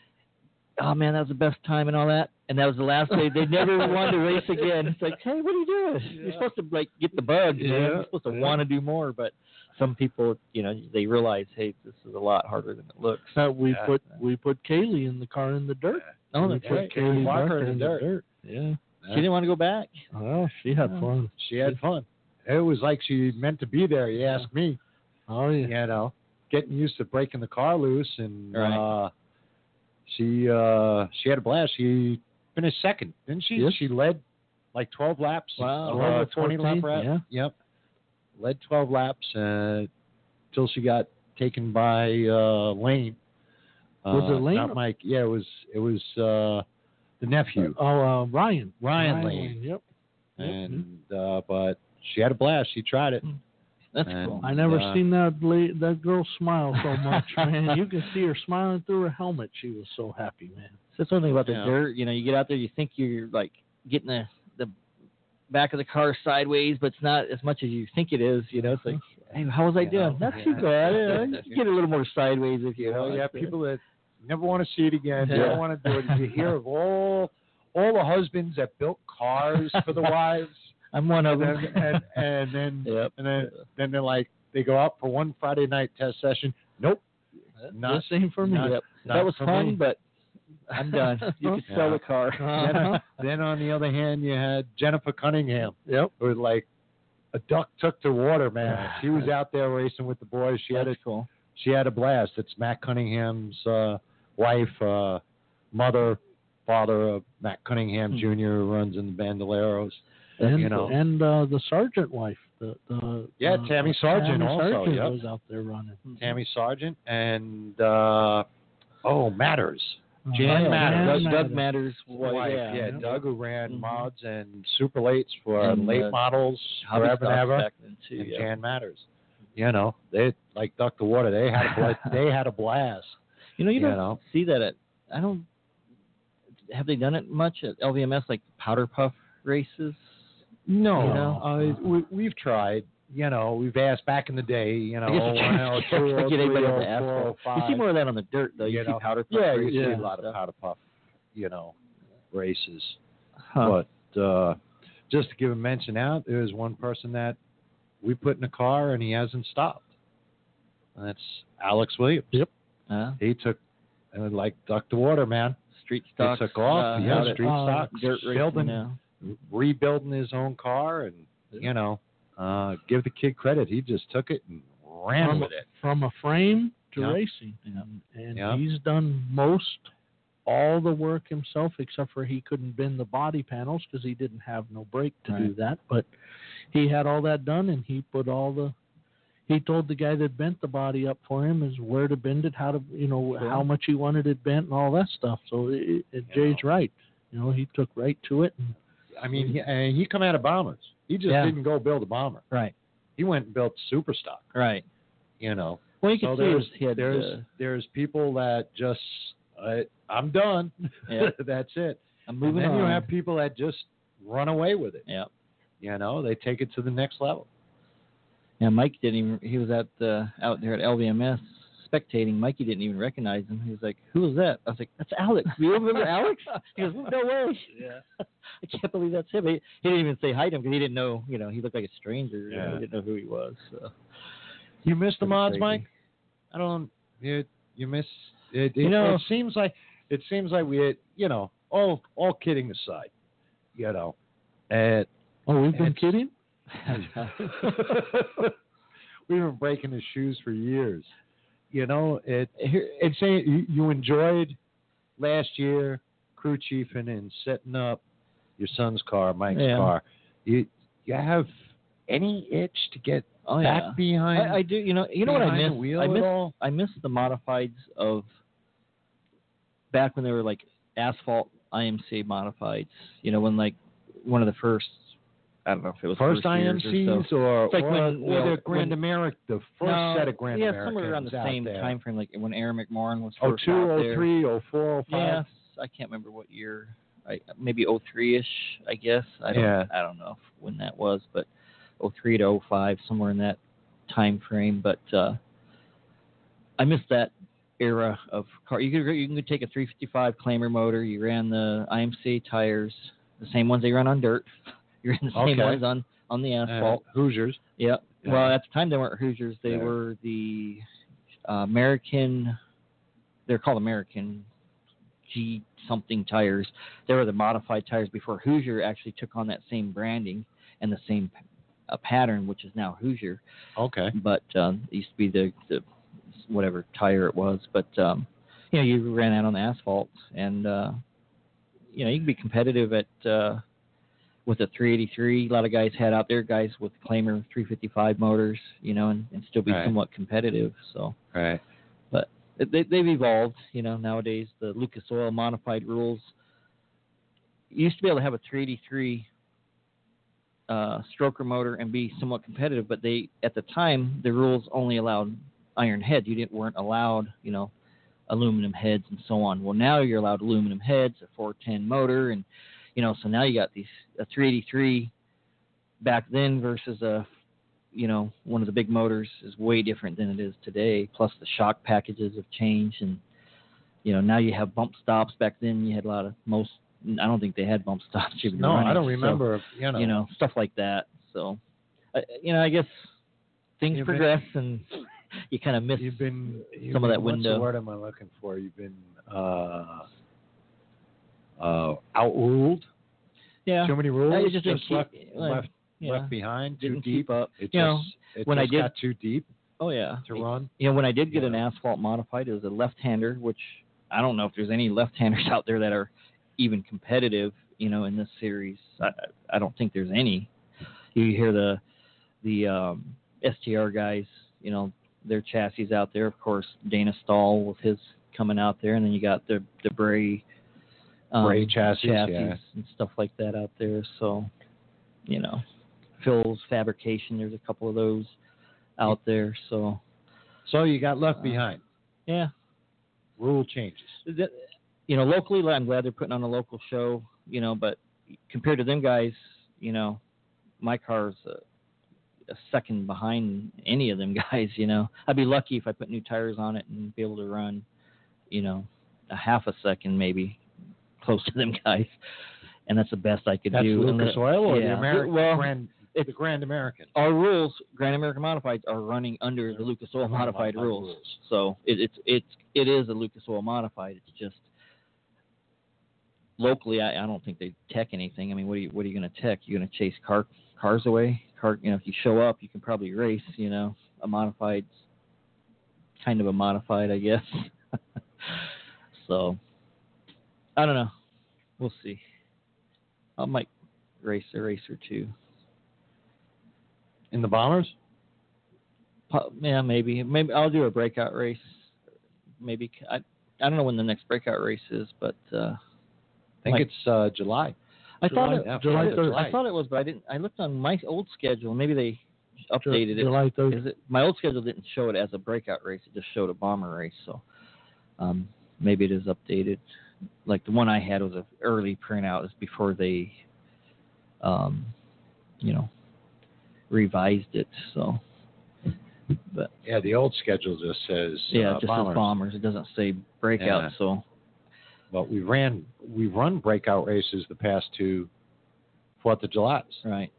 oh man, that was the best time and all that. And that was the last day. They never wanted to race again. It's like, hey, what are you doing? You're supposed to like get the bug. You know? Yeah. You're supposed to Yeah. want to do more, but some people, you know, they realize, hey, this is a lot harder than it looks. So we Yeah. put we put Kaylee in the car in the dirt. Oh, we that's put right. Kaylee Walker Barker in the in dirt. the dirt. Yeah. She didn't want to go back. Oh, she had Yeah. fun. She had fun. It was like she meant to be there. You ask me. Oh yeah. You know, getting used to breaking the car loose, and Right. uh, she uh, she had a blast. She finished second, didn't she? Yes. She led like twelve laps. Wow. of twelve a or twenty lap fourteen, rap. yeah. Yep. Led twelve laps uh, till she got taken by uh, Lane. Was Uh, it Lane? Not Mike. Yeah, it was. It was uh, the nephew. Oh, uh, Ryan. Ryan Lane. Yep. Yep. And uh, but she had a blast. She tried it. That's And- cool. I never Uh, seen that la- that girl smile so much, man. You can see her smiling through her helmet. She was so happy, man. So that's one thing about the Yeah. dirt. You know, you get out there, you think you're like getting the the back of the car sideways, but it's not as much as you think it is. You know, it's like, hey, how was I You doing? know, Not yeah. too bad. You know, you can get a little more sideways if you You know, want. you have people that never want to see it again. They Yeah. don't want to do it. You hear of all all the husbands that built cars for the wives, I'm one of and them. then and, and then Yep. and then then they're like they go out for one Friday night test session. Nope, not This ain't for me. not- Yep. not That was for fun, me. but I'm done. You can sell Yeah. the car. Uh-huh. Then on the other hand, you had Jennifer Cunningham, Yep. who was like a duck took to water, man. She was out there racing with the boys. She had a That's cool. she had a blast. It's Matt Cunningham's uh, wife, uh, mother, father of Matt Cunningham Hmm. Junior, who runs in the Bandoleros. And You know. and uh, the sergeant wife, the, the Yeah, uh, Tammy Sargent Tammy also, Sargent yep. was out there running. Tammy Sargent and uh, oh Matters, Jan Uh, Matters. Doug, Doug Matters. wife. Well, Yeah, yeah. Doug, who ran Mhm. mods and super lates for And, late uh, models Hobby forever and Stocks ever. back then too. And Yeah. Jan Matters. You know, they like duck the water. They had a bla- they had a blast. You know, you you don't know. see that at. I don't. Have they done it much at L V M S, like powder puff races? No, You know? uh, we, we've tried. you know, we've asked back in the day, you know, I guess oh, you one oh two, can't oh get anybody three, on the oh four, oh asphalt. five. You see more of that on the dirt, though. You, You see know. powder puff Yeah, you races see a and lot of stuff. powder puff, you know, races. Huh. But uh, just to give a mention out, there's one person that we put in a car and he hasn't stopped. And that's Alex Williams. Yep. Uh, He took, uh, like, duck the water, man. street He stocks. took off. uh, yeah, out at, street uh, stocks. dirt racing building, now. rebuilding his own car. And, you know, uh, give the kid credit. He just took it and ran From, with it. from a frame to Yeah. racing, and, and Yeah. he's done most all the work himself, except for he couldn't bend the body panels because he didn't have no brake to do Right. that. But he had all that done, and he put all the. He told the guy that bent the body up for him is where to bend it, how to, you know, Sure. how much he wanted it bent, and all that stuff. So it, it, Jay's right. You know, he took right to it. And, I mean, he, and he come out of bombers. He just Yeah. didn't go build a bomber. Right. He went and built super stock, Right. you know. Well, you So can see there's, he had, there's, uh, there's people that just, uh, I'm done. Yeah. That's it. I'm And moving then on. you have people that just run away with it. Yeah. You know, they take it to the next level. Yeah, Mike didn't even. He was at uh, out there at L V M S spectating. Mikey didn't even recognize him. He was like, "Who was that?" I was like, "That's Alex. Do you remember Alex?" He goes, "No way." Yeah. I can't believe that's him. He, he didn't even say hi to him because he didn't know. You know, he looked like a stranger. You know, Yeah. he didn't know who he was. So. You miss the Pretty mods, crazy. Mike? I don't. You you miss it. It, You know- it seems like it seems like we, you know, all all kidding aside, you know, and oh, we've been It's- kidding? we've been breaking his shoes for years. You know, it Here, it's saying you, you enjoyed last year crew chiefing and setting up your son's car, Mike's Yeah. car. You you have any itch to get oh back yeah, behind? I, I do. You know, you know what I behind miss? the wheel I at miss all? I miss the modifieds of back when they were like asphalt I M C modifieds. You know, when like one of the first, I don't know if it was First I M years or Cs so. or, It's like or, when- or well, the Grand when- America, the first No, set of Grand yeah, Americans somewhere around the out same there. time frame, like when Aaron McMorrin was Oh first two, out oh there. three, oh four, oh five. Yes, I can't remember what year. I maybe oh three ish, I guess. I don't Yeah. I don't know when that was, but oh three to oh five, somewhere in that time frame. But uh, I miss that era of car. You could you can take a three fifty-five Claimer motor. You ran the I M C tires, the same ones they run on dirt. You ran the same Okay. ones on on the Uh, asphalt. Hoosiers. Yep. Yeah. Well, at the time they weren't Hoosiers. They Yeah. were the uh, American. They're called American G something tires. They were the modified tires before Hoosier actually took on that same branding and the same uh, pattern, which is now Hoosier. Okay. But um, it used to be the, the whatever tire it was. But um, you know, you ran out on the asphalt, and uh, you know, you can be competitive at. Uh, with a three eighty-three, a lot of guys had out there, guys with Claimer three fifty-five motors, you know, and, and still be Right. somewhat competitive. So, Right. but they, they've evolved, you know, nowadays. The Lucas Oil modified rules. You used to be able to have a three eighty-three uh, stroker motor and be somewhat competitive, but they, at the time, the rules only allowed iron heads. You didn't weren't allowed, you know, aluminum heads and so on. Well, now you're allowed aluminum heads, a four ten motor, and you know, so now you got these a three eighty-three back then versus a, you know, one of the big motors is way different than it is today. Plus the shock packages have changed, and you know, now you have bump stops. Back then you had a lot of most. I don't think they had bump stops. You were No, running, I don't so, remember. you know. you know, stuff like that. So, uh, you know, I guess things You've been- progress, and you kind of miss You've been you've some of been- that What's window. the word am I looking for? You've been uh, uh, outruled. yeah. Too many rules. I just didn't keep- left, well, left, yeah, left behind. Too didn't deep. keep up. It You know, just, it when I just did- got too deep Oh yeah, to run. You know, when I did get Yeah. an asphalt modified, it was a left-hander, which I don't know if there's any left-handers out there that are even competitive, you know, in this series. I, I don't think there's any. You hear the the um, S T R guys, you know, their chassis out there. Of course, Dana Stahl with his coming out there, and then you got the the Bray um, Bray chassis, yeah. and stuff like that out there. So, you know, Phil's Fabrication. There's a couple of those out there. So, So you got left Uh, behind. yeah. Rule changes. The- you know, locally, I'm glad they're putting on a local show, you know, but compared to them guys, you know, my car's uh, a second behind any of them guys. You know, I'd be lucky if I put new tires on it and be able to run, you know, a half a second maybe close to them guys, and that's the best I could That's do. Lucas the, Oil or yeah. the American well, Grand, it's the Grand American? Our rules, Grand American Modifieds, are running under the Lucas Oil Modified, Modified rules. rules. So it, it's it's it is a Lucas Oil Modified. It's just locally, I, I don't think they tech anything. I mean, what are you what are you going to tech? You're going to chase car cars away? Car, you know, if you show up, you can probably race. You know, a modified, kind of a modified, I guess. So I don't know. We'll see. I might race a race or two. In the Bombers? Po- Yeah, maybe. Maybe I'll do a breakout race. Maybe I. I don't know when the next breakout race is, but uh, I think Mike. it's uh, July. I July- thought it, yeah, July I, third. I thought it was, but I didn't. I looked on my old schedule. Maybe they updated it. July third. Is it my old schedule didn't show it as a breakout race? It just showed a bomber race. So um, maybe it is updated. Like the one I had was an early printout. It's before they, um, you know, revised it. So, but Yeah, the old schedule just says yeah, uh, it just Bombers. says bombers. It doesn't say breakout. Yeah. So But we ran we run breakout races the past two Fourth of Julys, right.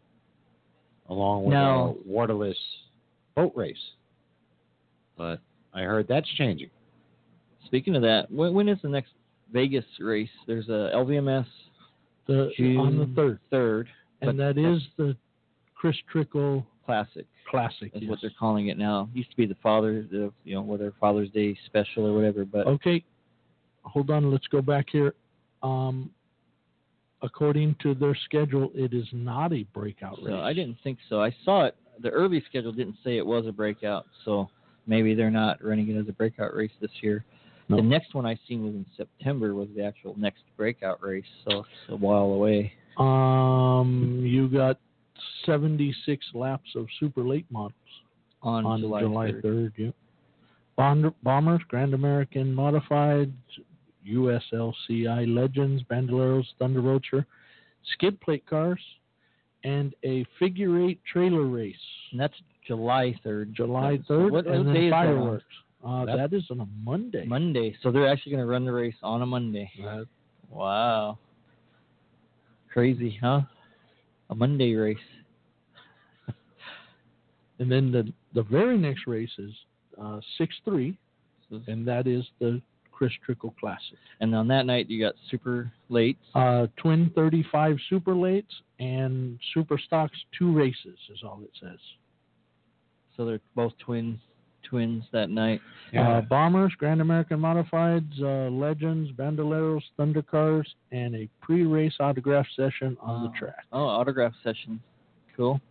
along with Now- a waterless boat race. But I heard that's changing. Speaking of that, when, when is the next Vegas race? There's a L V M S The, on the third, third, and that is the Chris Trickle Classic. Classic. Is yes. what they're calling it now. Used to be the Father's, the you know, whether Father's Day special or whatever. But Okay, hold on. Let's go back here. Um, according to their schedule, it is not a breakout race. so I didn't think so. I saw it. The early schedule didn't say it was a breakout, so maybe they're not running it as a breakout race this year. No. The next one I seen was in September. Was the actual next breakout race, so it's a while away. Um, you got seventy-six laps of super late models On, on July, July third. third. Yep. Bond, Bombers, Grand American Modified, U S L C I Legends, Bandoleros, Thunder Roacher, skid plate cars, and a figure eight trailer race. And that's July third. July So third, what, and what day then is that on? fireworks. Uh, That- that is on a Monday. Monday. So they're actually going to run the race on a Monday. That- Wow. Crazy, huh? A Monday race. and then the the very next race is uh, six three, and that is the Chris Trickle Classic. And on that night, you got super late. Uh, twin thirty-five super lates and super stocks, two races is all it says. So they're both twin twins that night. Uh, Bombers, Grand American Modifieds, uh, Legends, Bandoleros, Thunder Cars, and a pre-race autograph session on Wow. the track. Oh, autograph session. Cool.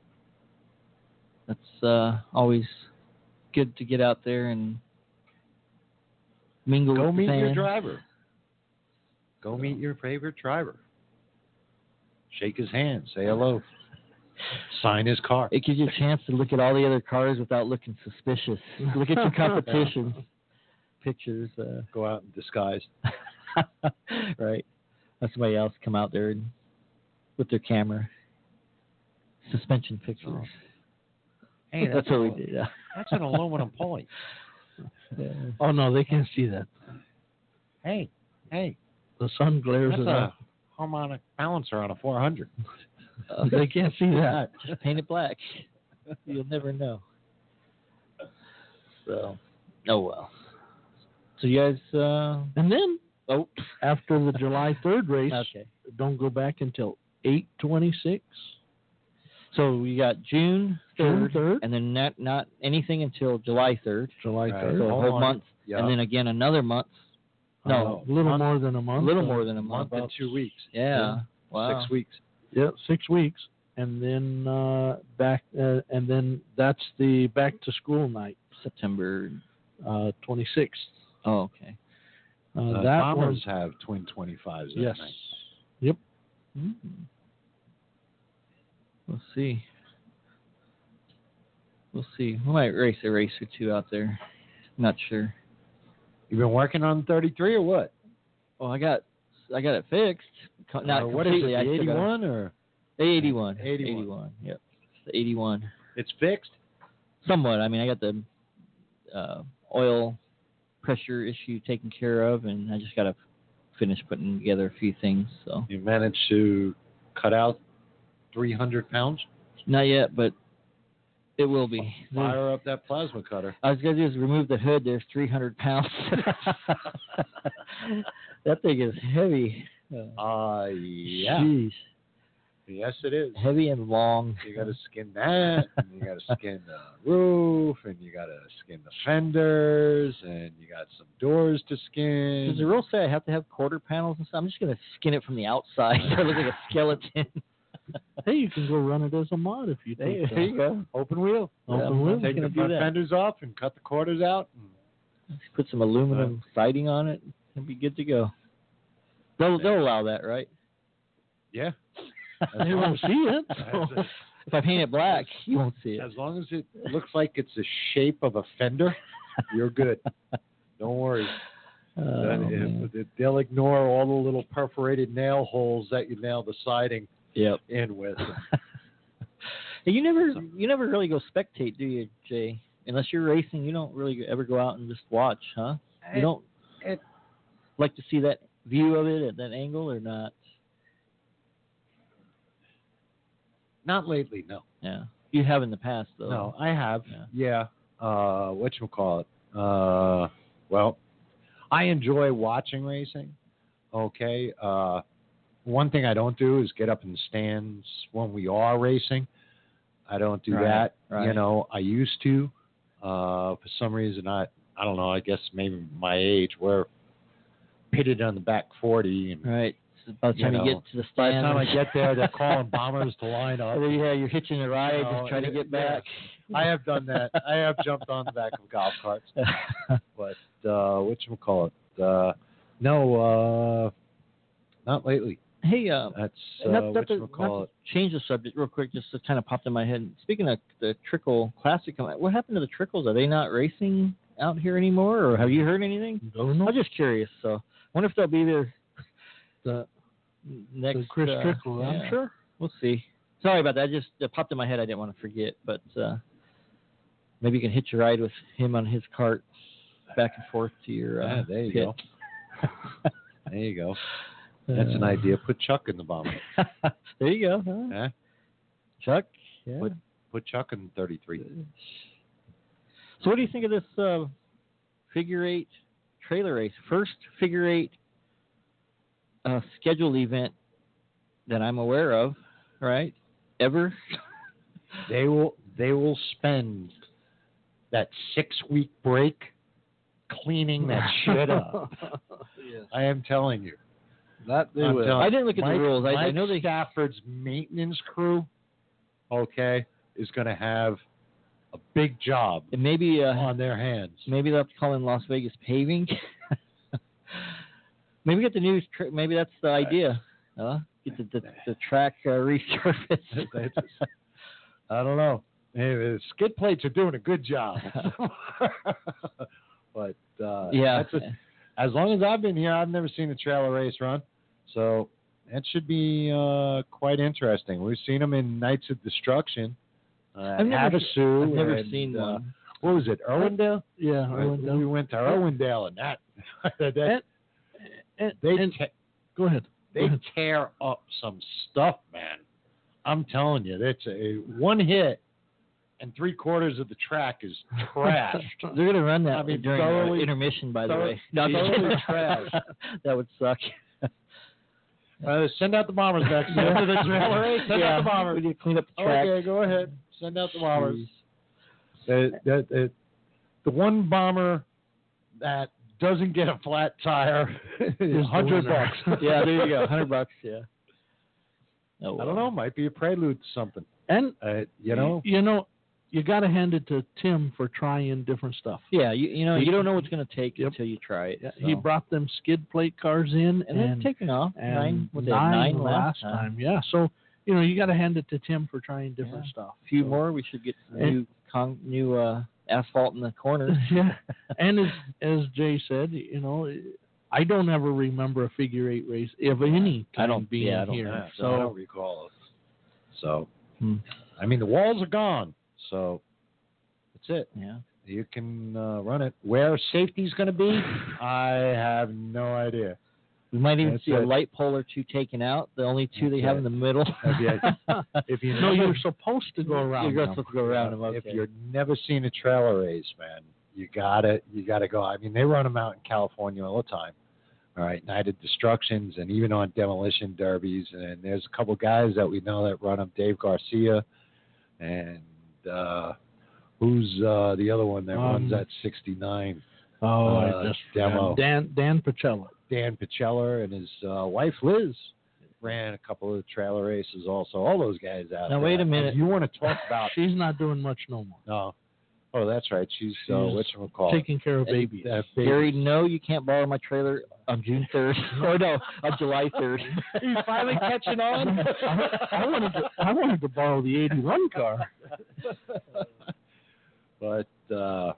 That's uh, always good to get out there and mingle Go with the meet your fans. driver. Go meet your favorite driver. Shake his hand. Say hello. Sign his car. It gives you a chance to look at all the other cars without looking suspicious. Look at your competition pictures. Uh, Go out in disguise. right. Let somebody else come out there and, with their camera. Suspension pictures. Oh. Hey, that's that's, what we a- did. Yeah. That's an aluminum pulley. Yeah. Oh, no, they can't see that. Hey, hey, The sun glares that's it a up. harmonic balancer on a four hundred. Uh, They can't see that. Just paint it black. You'll never know. So, oh well. So you guys, uh, And then, oh, after the July third race, okay. don't go back until eight twenty-six. So we got June June third, third. and then not not anything until July third. July Right. third. So a Hold whole on. month, Yeah. and then again another month. No, Uh, a little month- more than a a month. little uh, more than a month. month and two weeks. Yeah. Wow. Six weeks. Yeah, six weeks, and then uh, back, uh, and then that's the back to school night, September. uh, twenty-sixth. Oh, okay. Uh, Uh, that Bombers was have twin twenty-fives that yes. night. Yep. Mm. We'll see. We'll see. We might race a race or two out there. Not sure. You been working on thirty-three or what? Well, I got I got it fixed. Co- Not Uh, what is it, completely. I the still got it. eighty-one or? eighty-one. eighty-one. eighty-one. Yep. the eighty-one. It's fixed? Somewhat. I mean, I got the uh, oil pressure issue taken care of, and I just got to finish putting together a few things. So You managed to cut out three hundred pounds? not yet, but it will be. Fire up that plasma cutter. I was going to do is remove the hood. There's three hundred pounds. That thing is heavy. Uh, Uh, yeah. Jeez. Yes, it is. Heavy and long. You got to skin that, and you got to skin the roof, and you got to skin the fenders, and you got some doors to skin. Does the rule say I have to have quarter panels and stuff? I'm just going to skin it from the outside so it looks like a skeleton. Hey, you can go run it as a mod if you There, take there you go. Open wheel. Open Yeah, wheel. I'm Take gonna the do front that. fenders off and cut the quarters out. Put some aluminum siding on it. It'll be good to go. They'll, they'll allow that, right? Yeah. You won't see it. so- If I paint it black, you won't see it. As long as it looks like it's the shape of a fender, you're good. Don't worry. Oh, Then man. it- they'll ignore all the little perforated nail holes that you nail the siding Yep. in with. Hey, you never, you never really go spectate, do you, Jay? Unless you're racing, you don't really ever go out and just watch, huh? You It- don't it- like to see that view of it at that angle, or not? Not lately, no. Yeah, you have in the past, though. No, I have. Yeah. Yeah. Uh, whatchamacallit? Uh, well, I enjoy watching racing. Okay. Uh, one thing I don't do is get up in the stands when we are racing. I don't do Right, that. right. You know, I used to. Uh, for some reason, I I don't know. I guess maybe my age. We're pitted on the back forty, and Right. So by the You time you, know, get to the by the stand, time I get there, they're calling bombers to line up. yeah, you're hitching a ride, You know, just trying to it- get back. I have done that. I have jumped on the back of golf carts. But uh, whatchamacallit? Uh, no, uh, not lately. Hey, uh, That's uh, not, not, to, not whatchamacallit. to change the subject real quick, just to kind of popped in my head. Speaking of the Trickle Classic, what happened to the Trickles? Are they not racing out here anymore, or have you heard anything? Don't know. I'm just curious. So, I wonder if they'll be there The, next. the Chris uh, Trickle, I'm yeah. sure. We'll see. Sorry about that. Just it popped in my head. I didn't want to forget, but uh, maybe you can hitch a ride with him on his cart back and forth to your. Uh, Yeah, there you pit. go. There you go. That's an Uh, idea. Put Chuck in the bomber. there you go. Huh? Huh? Chuck. Yeah. Put put Chuck in thirty-three. So, what do you think of this uh, figure eight trailer race? First figure eight uh, scheduled event that I'm aware of, right? Ever? They will they will spend that six week break cleaning that shit up. Yes. I am telling you. That they I'm will. telling I didn't look at Mike, the rules. I, I Mike know they. Stafford's maintenance crew, okay, is going to have a big job Maybe uh, on their hands. maybe they'll have to call in Las Vegas paving. Maybe get the new. Tra- maybe that's the idea. Huh? Get the the, the track uh, resurfaced. They just- I don't know. Hey, the skid plates are doing a good job. But uh, Yeah. that's a, as long as I've been here, I've never seen a trailer race run. So that should be uh, quite interesting. We've seen them in Nights of Destruction. Uh, I've never- Havasu I've never and, seen uh, one. What was it, Irwindale? Yeah, Uh, Irwindale. We went to Irwindale, and that, that And, and, they and- te- go ahead. Go they ahead. tear up some stuff, man. I'm telling you, that's a one hit, and three quarters of the track is trashed. They're gonna run that I mean, during thoroughly- uh, intermission, by the thorough- way. No, I'm thoroughly just- trashed. That would suck. Uh, send out the bombers next after the trailer race. Send yeah, out the bombers. we need to clean up the track. Okay, go ahead. Send out the bombers. Jeez. The, the, the, the one bomber that doesn't get a flat tire is the hundred winner. bucks. Yeah, there you go. Hundred bucks. Yeah. Oh, I don't know. Might be a prelude to something. And Uh, you know. you know, you got to hand it to Tim for trying different stuff. Yeah, you you know He- you don't know what's gonna take Yep. until you try it. Yeah, so. He brought them skid plate cars in, and and it's taken off. and nine, what they nine, had, nine last time. time. Yeah, so you know you got to hand it to Tim for trying different Yeah. stuff. A few So- more. We should get some And- new con- new uh, asphalt in the corners. Yeah, and as as Jay said, you know, I don't ever remember a figure eight race of any I kind don't- being yeah, I don't here. know. So I So don't recall it. So Hmm. I mean, the walls are gone, so that's it. Yeah. You can uh, run it. Where safety's going to be, I have no idea. We might even That's see a it. light pole or two taken out. The only two they That's have it. in the middle. If you, if you No, never- you're supposed to go around. You're them. supposed to go around them. Okay. If you've never seen a trailer race, man, you gotta you gotta go. I mean, they run them out in California all the time. All right, Night of Destructions, and even on demolition derbies. And there's a couple guys that we know that run them. Dave Garcia, and uh, who's uh, the other one that Um, runs that sixty-nine? Oh, Uh, I just demo. forgot. Dan Dan Pacella. Dan Pacella and his uh, wife Liz ran a couple of trailer races also. All those guys out Now, there. wait a minute. If you want to talk about? She's not doing much no more. No. Oh, that's right. She's, uh, She's whatchamacallit? Taking care of And babies. Uh, babies. Gary, no, you can't borrow my trailer on June third. or no, on July third. You finally catching on? I, I wanted to I wanted to borrow the eighty-one car. But uh,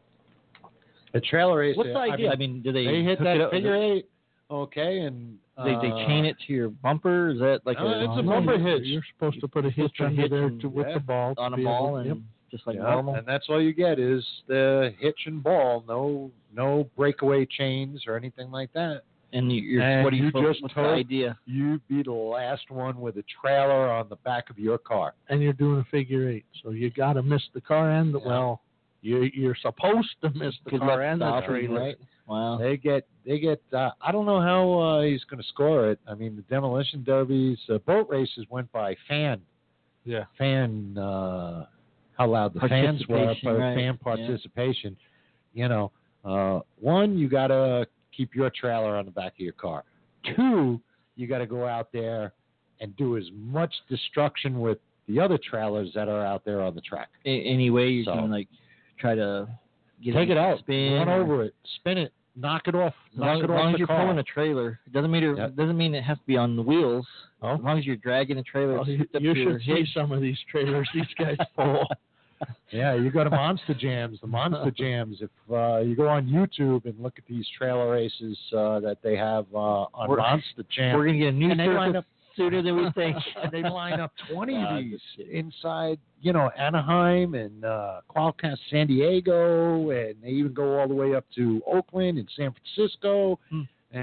the trailer race. What's the I idea? mean, I mean, do they, they hit hook that it up? figure eight, okay, and They they uh, chain it to your bumper? Is that like No, a, it's a No, bumper you're- hitch. You're supposed to put a hitch put a under hitch there and- to, with yeah, the ball to on a be ball able, and yep. just like yeah, normal? and that's all you get is the hitch and ball. No, no breakaway chains or anything like that. And you- you're, And what do you, you supposed- just what's the told- idea? You be the last one with a trailer on the back of your car. And you're doing a figure eight, so you got to miss the car and the Yeah. well. You you're supposed to miss the Good car luck and the stopping, trailer. right? Wow. They get, they get. Uh, I don't know how uh, he's going to score it. I mean, the demolition derbies, uh, boat races went by fan, Yeah. fan. Uh, how loud the fans were, Participation, but right, fan yeah. participation. You know, uh, one, you got to keep your trailer on the back of your car. Two, you got to go out there and do as much destruction with the other trailers that are out there on the track. A- any way you So- can like try to get Take it to out, spin, run or- over it, spin it, knock it off, As knock long, it as, off long the as you're car. pulling a trailer, it doesn't mean it Yep. doesn't mean it has to be on the wheels. Oh. As long as you're dragging a trailer, Well, it's you hooked up you to your should see hitch. some of these trailers these guys pull. Yeah, you go to Monster Jams, the Monster Jams. If uh, you go on YouTube and look at these trailer races uh, that they have uh, on We're- Monster Jams, We're gonna get a new and they line circle up sooner than we think. and they line up twenty Nah, of I'm these just kidding. inside, you know, Anaheim and uh, Qualcomm, San Diego, and they even go all the way up to Oakland and San Francisco, Hmm.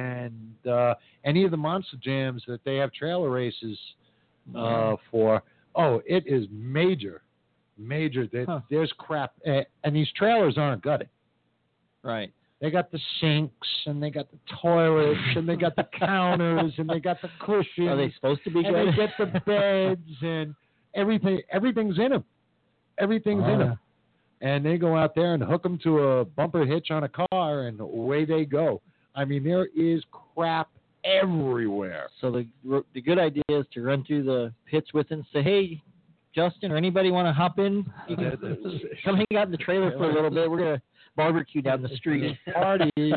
and uh, any of the Monster Jams that they have trailer races uh, for. Oh, it is major, major. There- Huh. There's crap, uh, and these trailers aren't gutted. Right. They got the sinks, and they got the toilets, and they got the counters, and they got the cushions. Are they supposed to be and good? they get the beds and everything. Everything's in them. Everything's in Oh, them. And they go out there and hook them to a bumper hitch on a car, and away they go. I mean, there is crap everywhere. So the the good idea is to run through the pits with and say, hey, Justin or anybody want to hop in? You can come hang out in the trailer for a little bit. We're gonna barbecue down the street. Party. and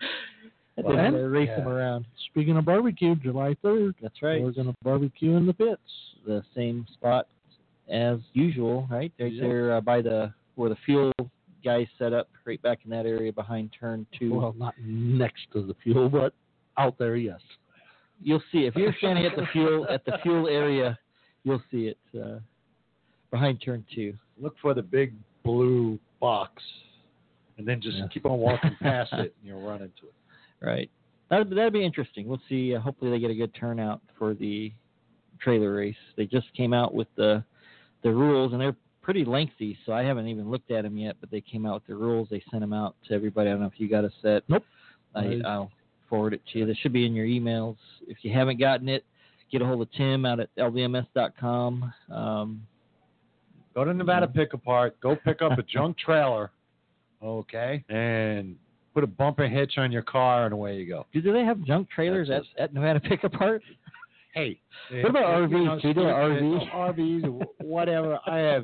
Well, then uh, race yeah. them around. Speaking of barbecue, July third, That's right. we're going to barbecue in the pits. The same spot as usual, right? Right Yep. there uh, by the where the fuel guys set up, right back in that area behind turn two. Well, not next to the fuel, but out there, yes. You'll see if you're standing at the fuel at the fuel area, you'll see it uh, behind turn two. Look for the big blue box, and then just Yeah. keep on walking past it, and you'll run into it. Right. That'd, that'd be interesting. We'll see. Uh, hopefully, they get a good turnout for the trailer race. They just came out with the the rules, and they're pretty lengthy, so I haven't even looked at them yet. But they came out with the rules. They sent them out to everybody. I don't know if you got a set. Nope. I, I- I'll forward it to you. That should be in your emails. If you haven't gotten it, get a hold of Tim out at L V M S dot com. Um, Go to Nevada Pick Apart. Go pick up a junk trailer, okay, and put a bumper hitch on your car, and away you go. do they have junk trailers at, That's at Nevada Pick Apart? Hey, What about R Vs? you know, Can you do an R V? uh, R Vs, wh- whatever. I have.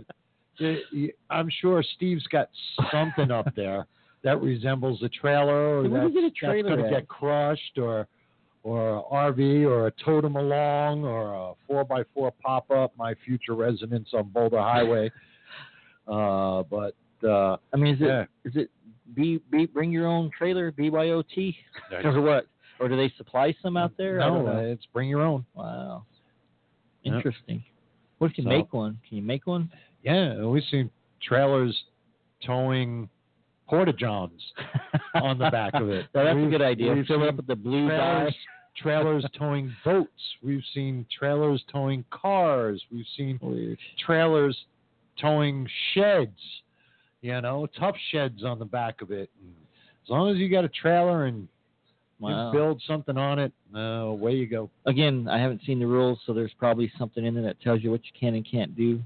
I'm sure Steve's got something up there that resembles a trailer, or Hey, where do that's, you get a that's trailer going to at? get crushed, or or a R V, or a totem along, or a four by four pop up. My future residence on Boulder Highway. Uh, but uh, I mean, is it yeah. is it B, B bring your own trailer B Y O T or what? Or do they supply some out there? I don't no, know. it's bring your own. Wow, Yep. interesting. What if you So- make one? Can you make one? Yeah, we've seen trailers towing porta-johns on the back of it. Now, that's a We've- good idea. we've Fill it seen up with the blue trailers, dye. trailers towing boats. We've seen trailers towing cars. We've seen Weird. trailers towing sheds, you know, tough sheds on the back of it. And as long as you got a trailer and Wow. you build something on it, uh, away you go. Again, I haven't seen the rules, so there's probably something in there that tells you what you can and can't do.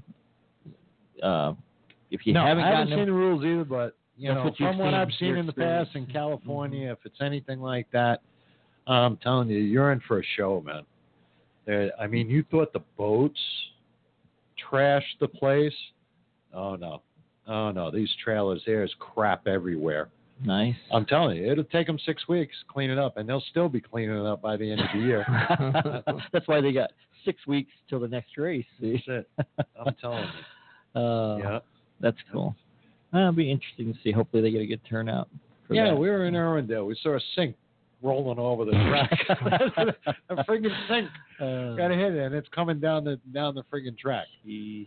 Uh, if you no, haven't I haven't gotten seen them, the rules either, but you That's know, what you've from what seen, I've seen your in the past experience. in California, if it's anything like that, I'm telling you, you're in for a show, man. There, I mean, you thought the boats trashed the place? Oh no, oh no, these trailers, there's crap everywhere. nice. I'm telling you, it'll take them six weeks to clean it up, and they'll still be cleaning it up by the end of the year. That's why they got six weeks till the next race. See? That's it. I'm telling you. Uh, Yeah. That's cool. That'll be interesting to see. Hopefully, they get a good turnout. For Yeah, that. we were in Irwindale. We saw a sink rolling over the track. A friggin' sink. Uh, Got to hit it, and it's coming down the down the friggin' track. Jeez,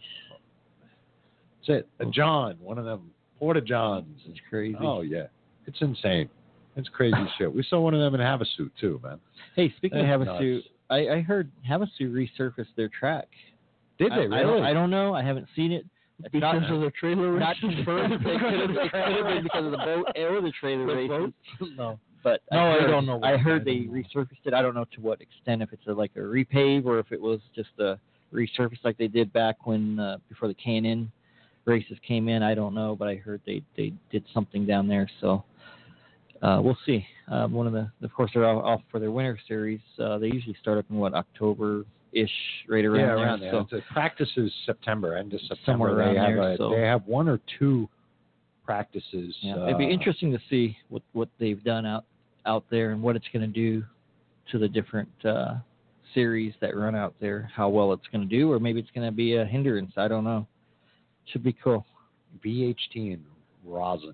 That's it. A John, one of them porta johns. it's crazy. Oh yeah, it's insane. It's crazy shit. We saw one of them in Havasu too, man. Hey, speaking That's of Havasu, nuts. I, I heard Havasu resurfaced their track. Did I, they I really? don't, I don't know. I haven't seen it. It's Because not, of the trailer not races? confirmed. It could have it could have been because of the boat or the trailer The races. boat? No. But No, I heard, don't know what- I heard I they don't know. resurfaced it. I don't know to what extent, if it's a, like a repave or if it was just a resurface like they did back when uh, before the K and N races came in. I don't know, but I heard they, they did something down there. So uh, we'll see. Uh, one of the, of course, they're all off for their winter series. Uh, they usually start up in what October-ish, right around yeah, there. around there. So The practice is September, end of September. Somewhere they around have there, a, so- they have one or two practices. yeah, uh, it'd be interesting to see what, what they've done out out there and what it's going to do to the different uh, series that run out there. How well it's going to do, or maybe it's going to be a hindrance. I don't know. Should be cool. V H T and rosin.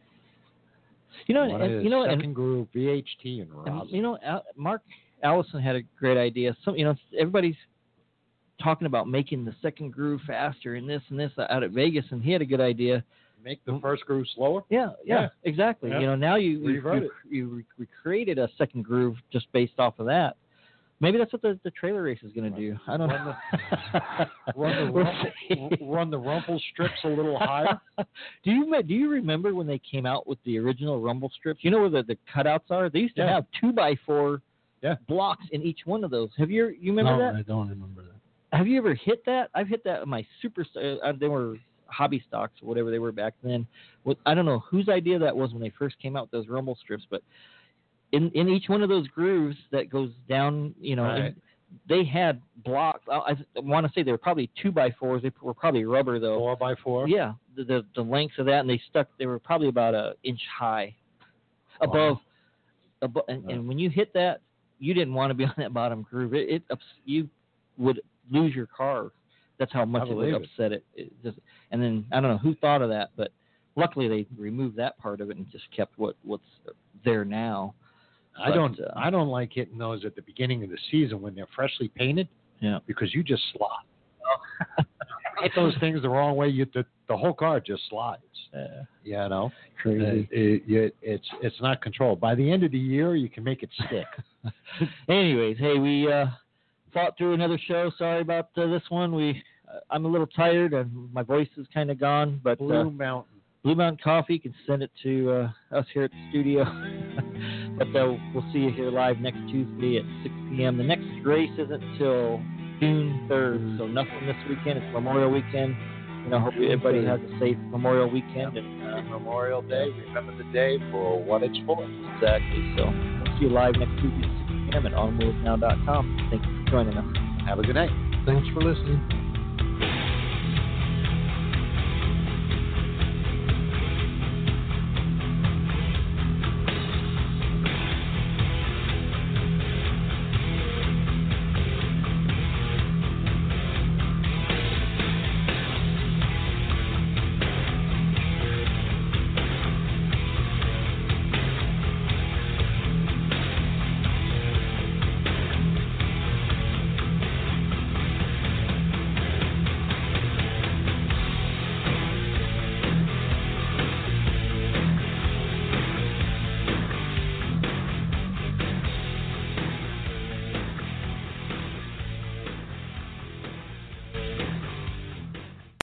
You know, One and, is you know, second and, group V H T and and, rosin. you know, Al- Mark Allison had a great idea. Some, you know, everybody's talking about making the second groove faster and this and this out at Vegas, and he had a good idea. Make the first groove slower. Yeah, yeah, Yeah. exactly. Yeah. You know, now you you, Revert you, it. you re- recreated a second groove just based off of that. Maybe that's what the, the trailer race is going to do. I don't Run know. Run the We'll rumple, see. run the rumple strips a little higher. do you me- do you remember when they came out with the original rumble strips? You know where the, the cutouts are? They used to Yeah. have two by four Yeah. blocks in each one of those. Have you you remember no, that? I don't remember that. Have you ever hit that? I've hit that in my super. Uh, they were hobby stocks or whatever they were back then. With, I don't know whose idea that was when they first came out with those rumble strips, but in in each one of those grooves that goes down, you know, Right. and they had blocks. I, I want to say they were probably two by fours. They were probably rubber though. Four by four. Yeah, the, the the lengths of that, and they stuck. They were probably about a inch high, above. above and, and when you hit that, you didn't want to be on that bottom groove. It, it ups, you would lose your car. That's how much I it would believe it. upset it. it just, and then I don't know who thought of that, but luckily they removed that part of it and just kept what what's there now. I But, don't. uh, I don't like hitting those at the beginning of the season when they're freshly painted. Yeah. Because you just slide. Hit those things the wrong way, you the, the whole car just slides. Uh, You know, crazy. It, it, you- it's it's not controlled. By the end of the year, you can make it stick. Anyways, hey, we uh, fought through another show. Sorry about uh, this one. We, uh, I'm a little tired and my voice is kind of gone. But Blue uh, Mountain. Blue Mountain Coffee, you can send it to uh, us here at the studio. but uh, we'll see you here live next Tuesday at six p.m. The next race isn't until June third, so nothing this weekend. It's Memorial Weekend. You know, hope everybody has a safe Memorial Weekend and uh, Memorial Day. Remember the day for what it's for. exactly. So we'll see you live next Tuesday at six p.m. at on wheels now dot com. Thank you for joining us. Have a good night. Thanks for listening.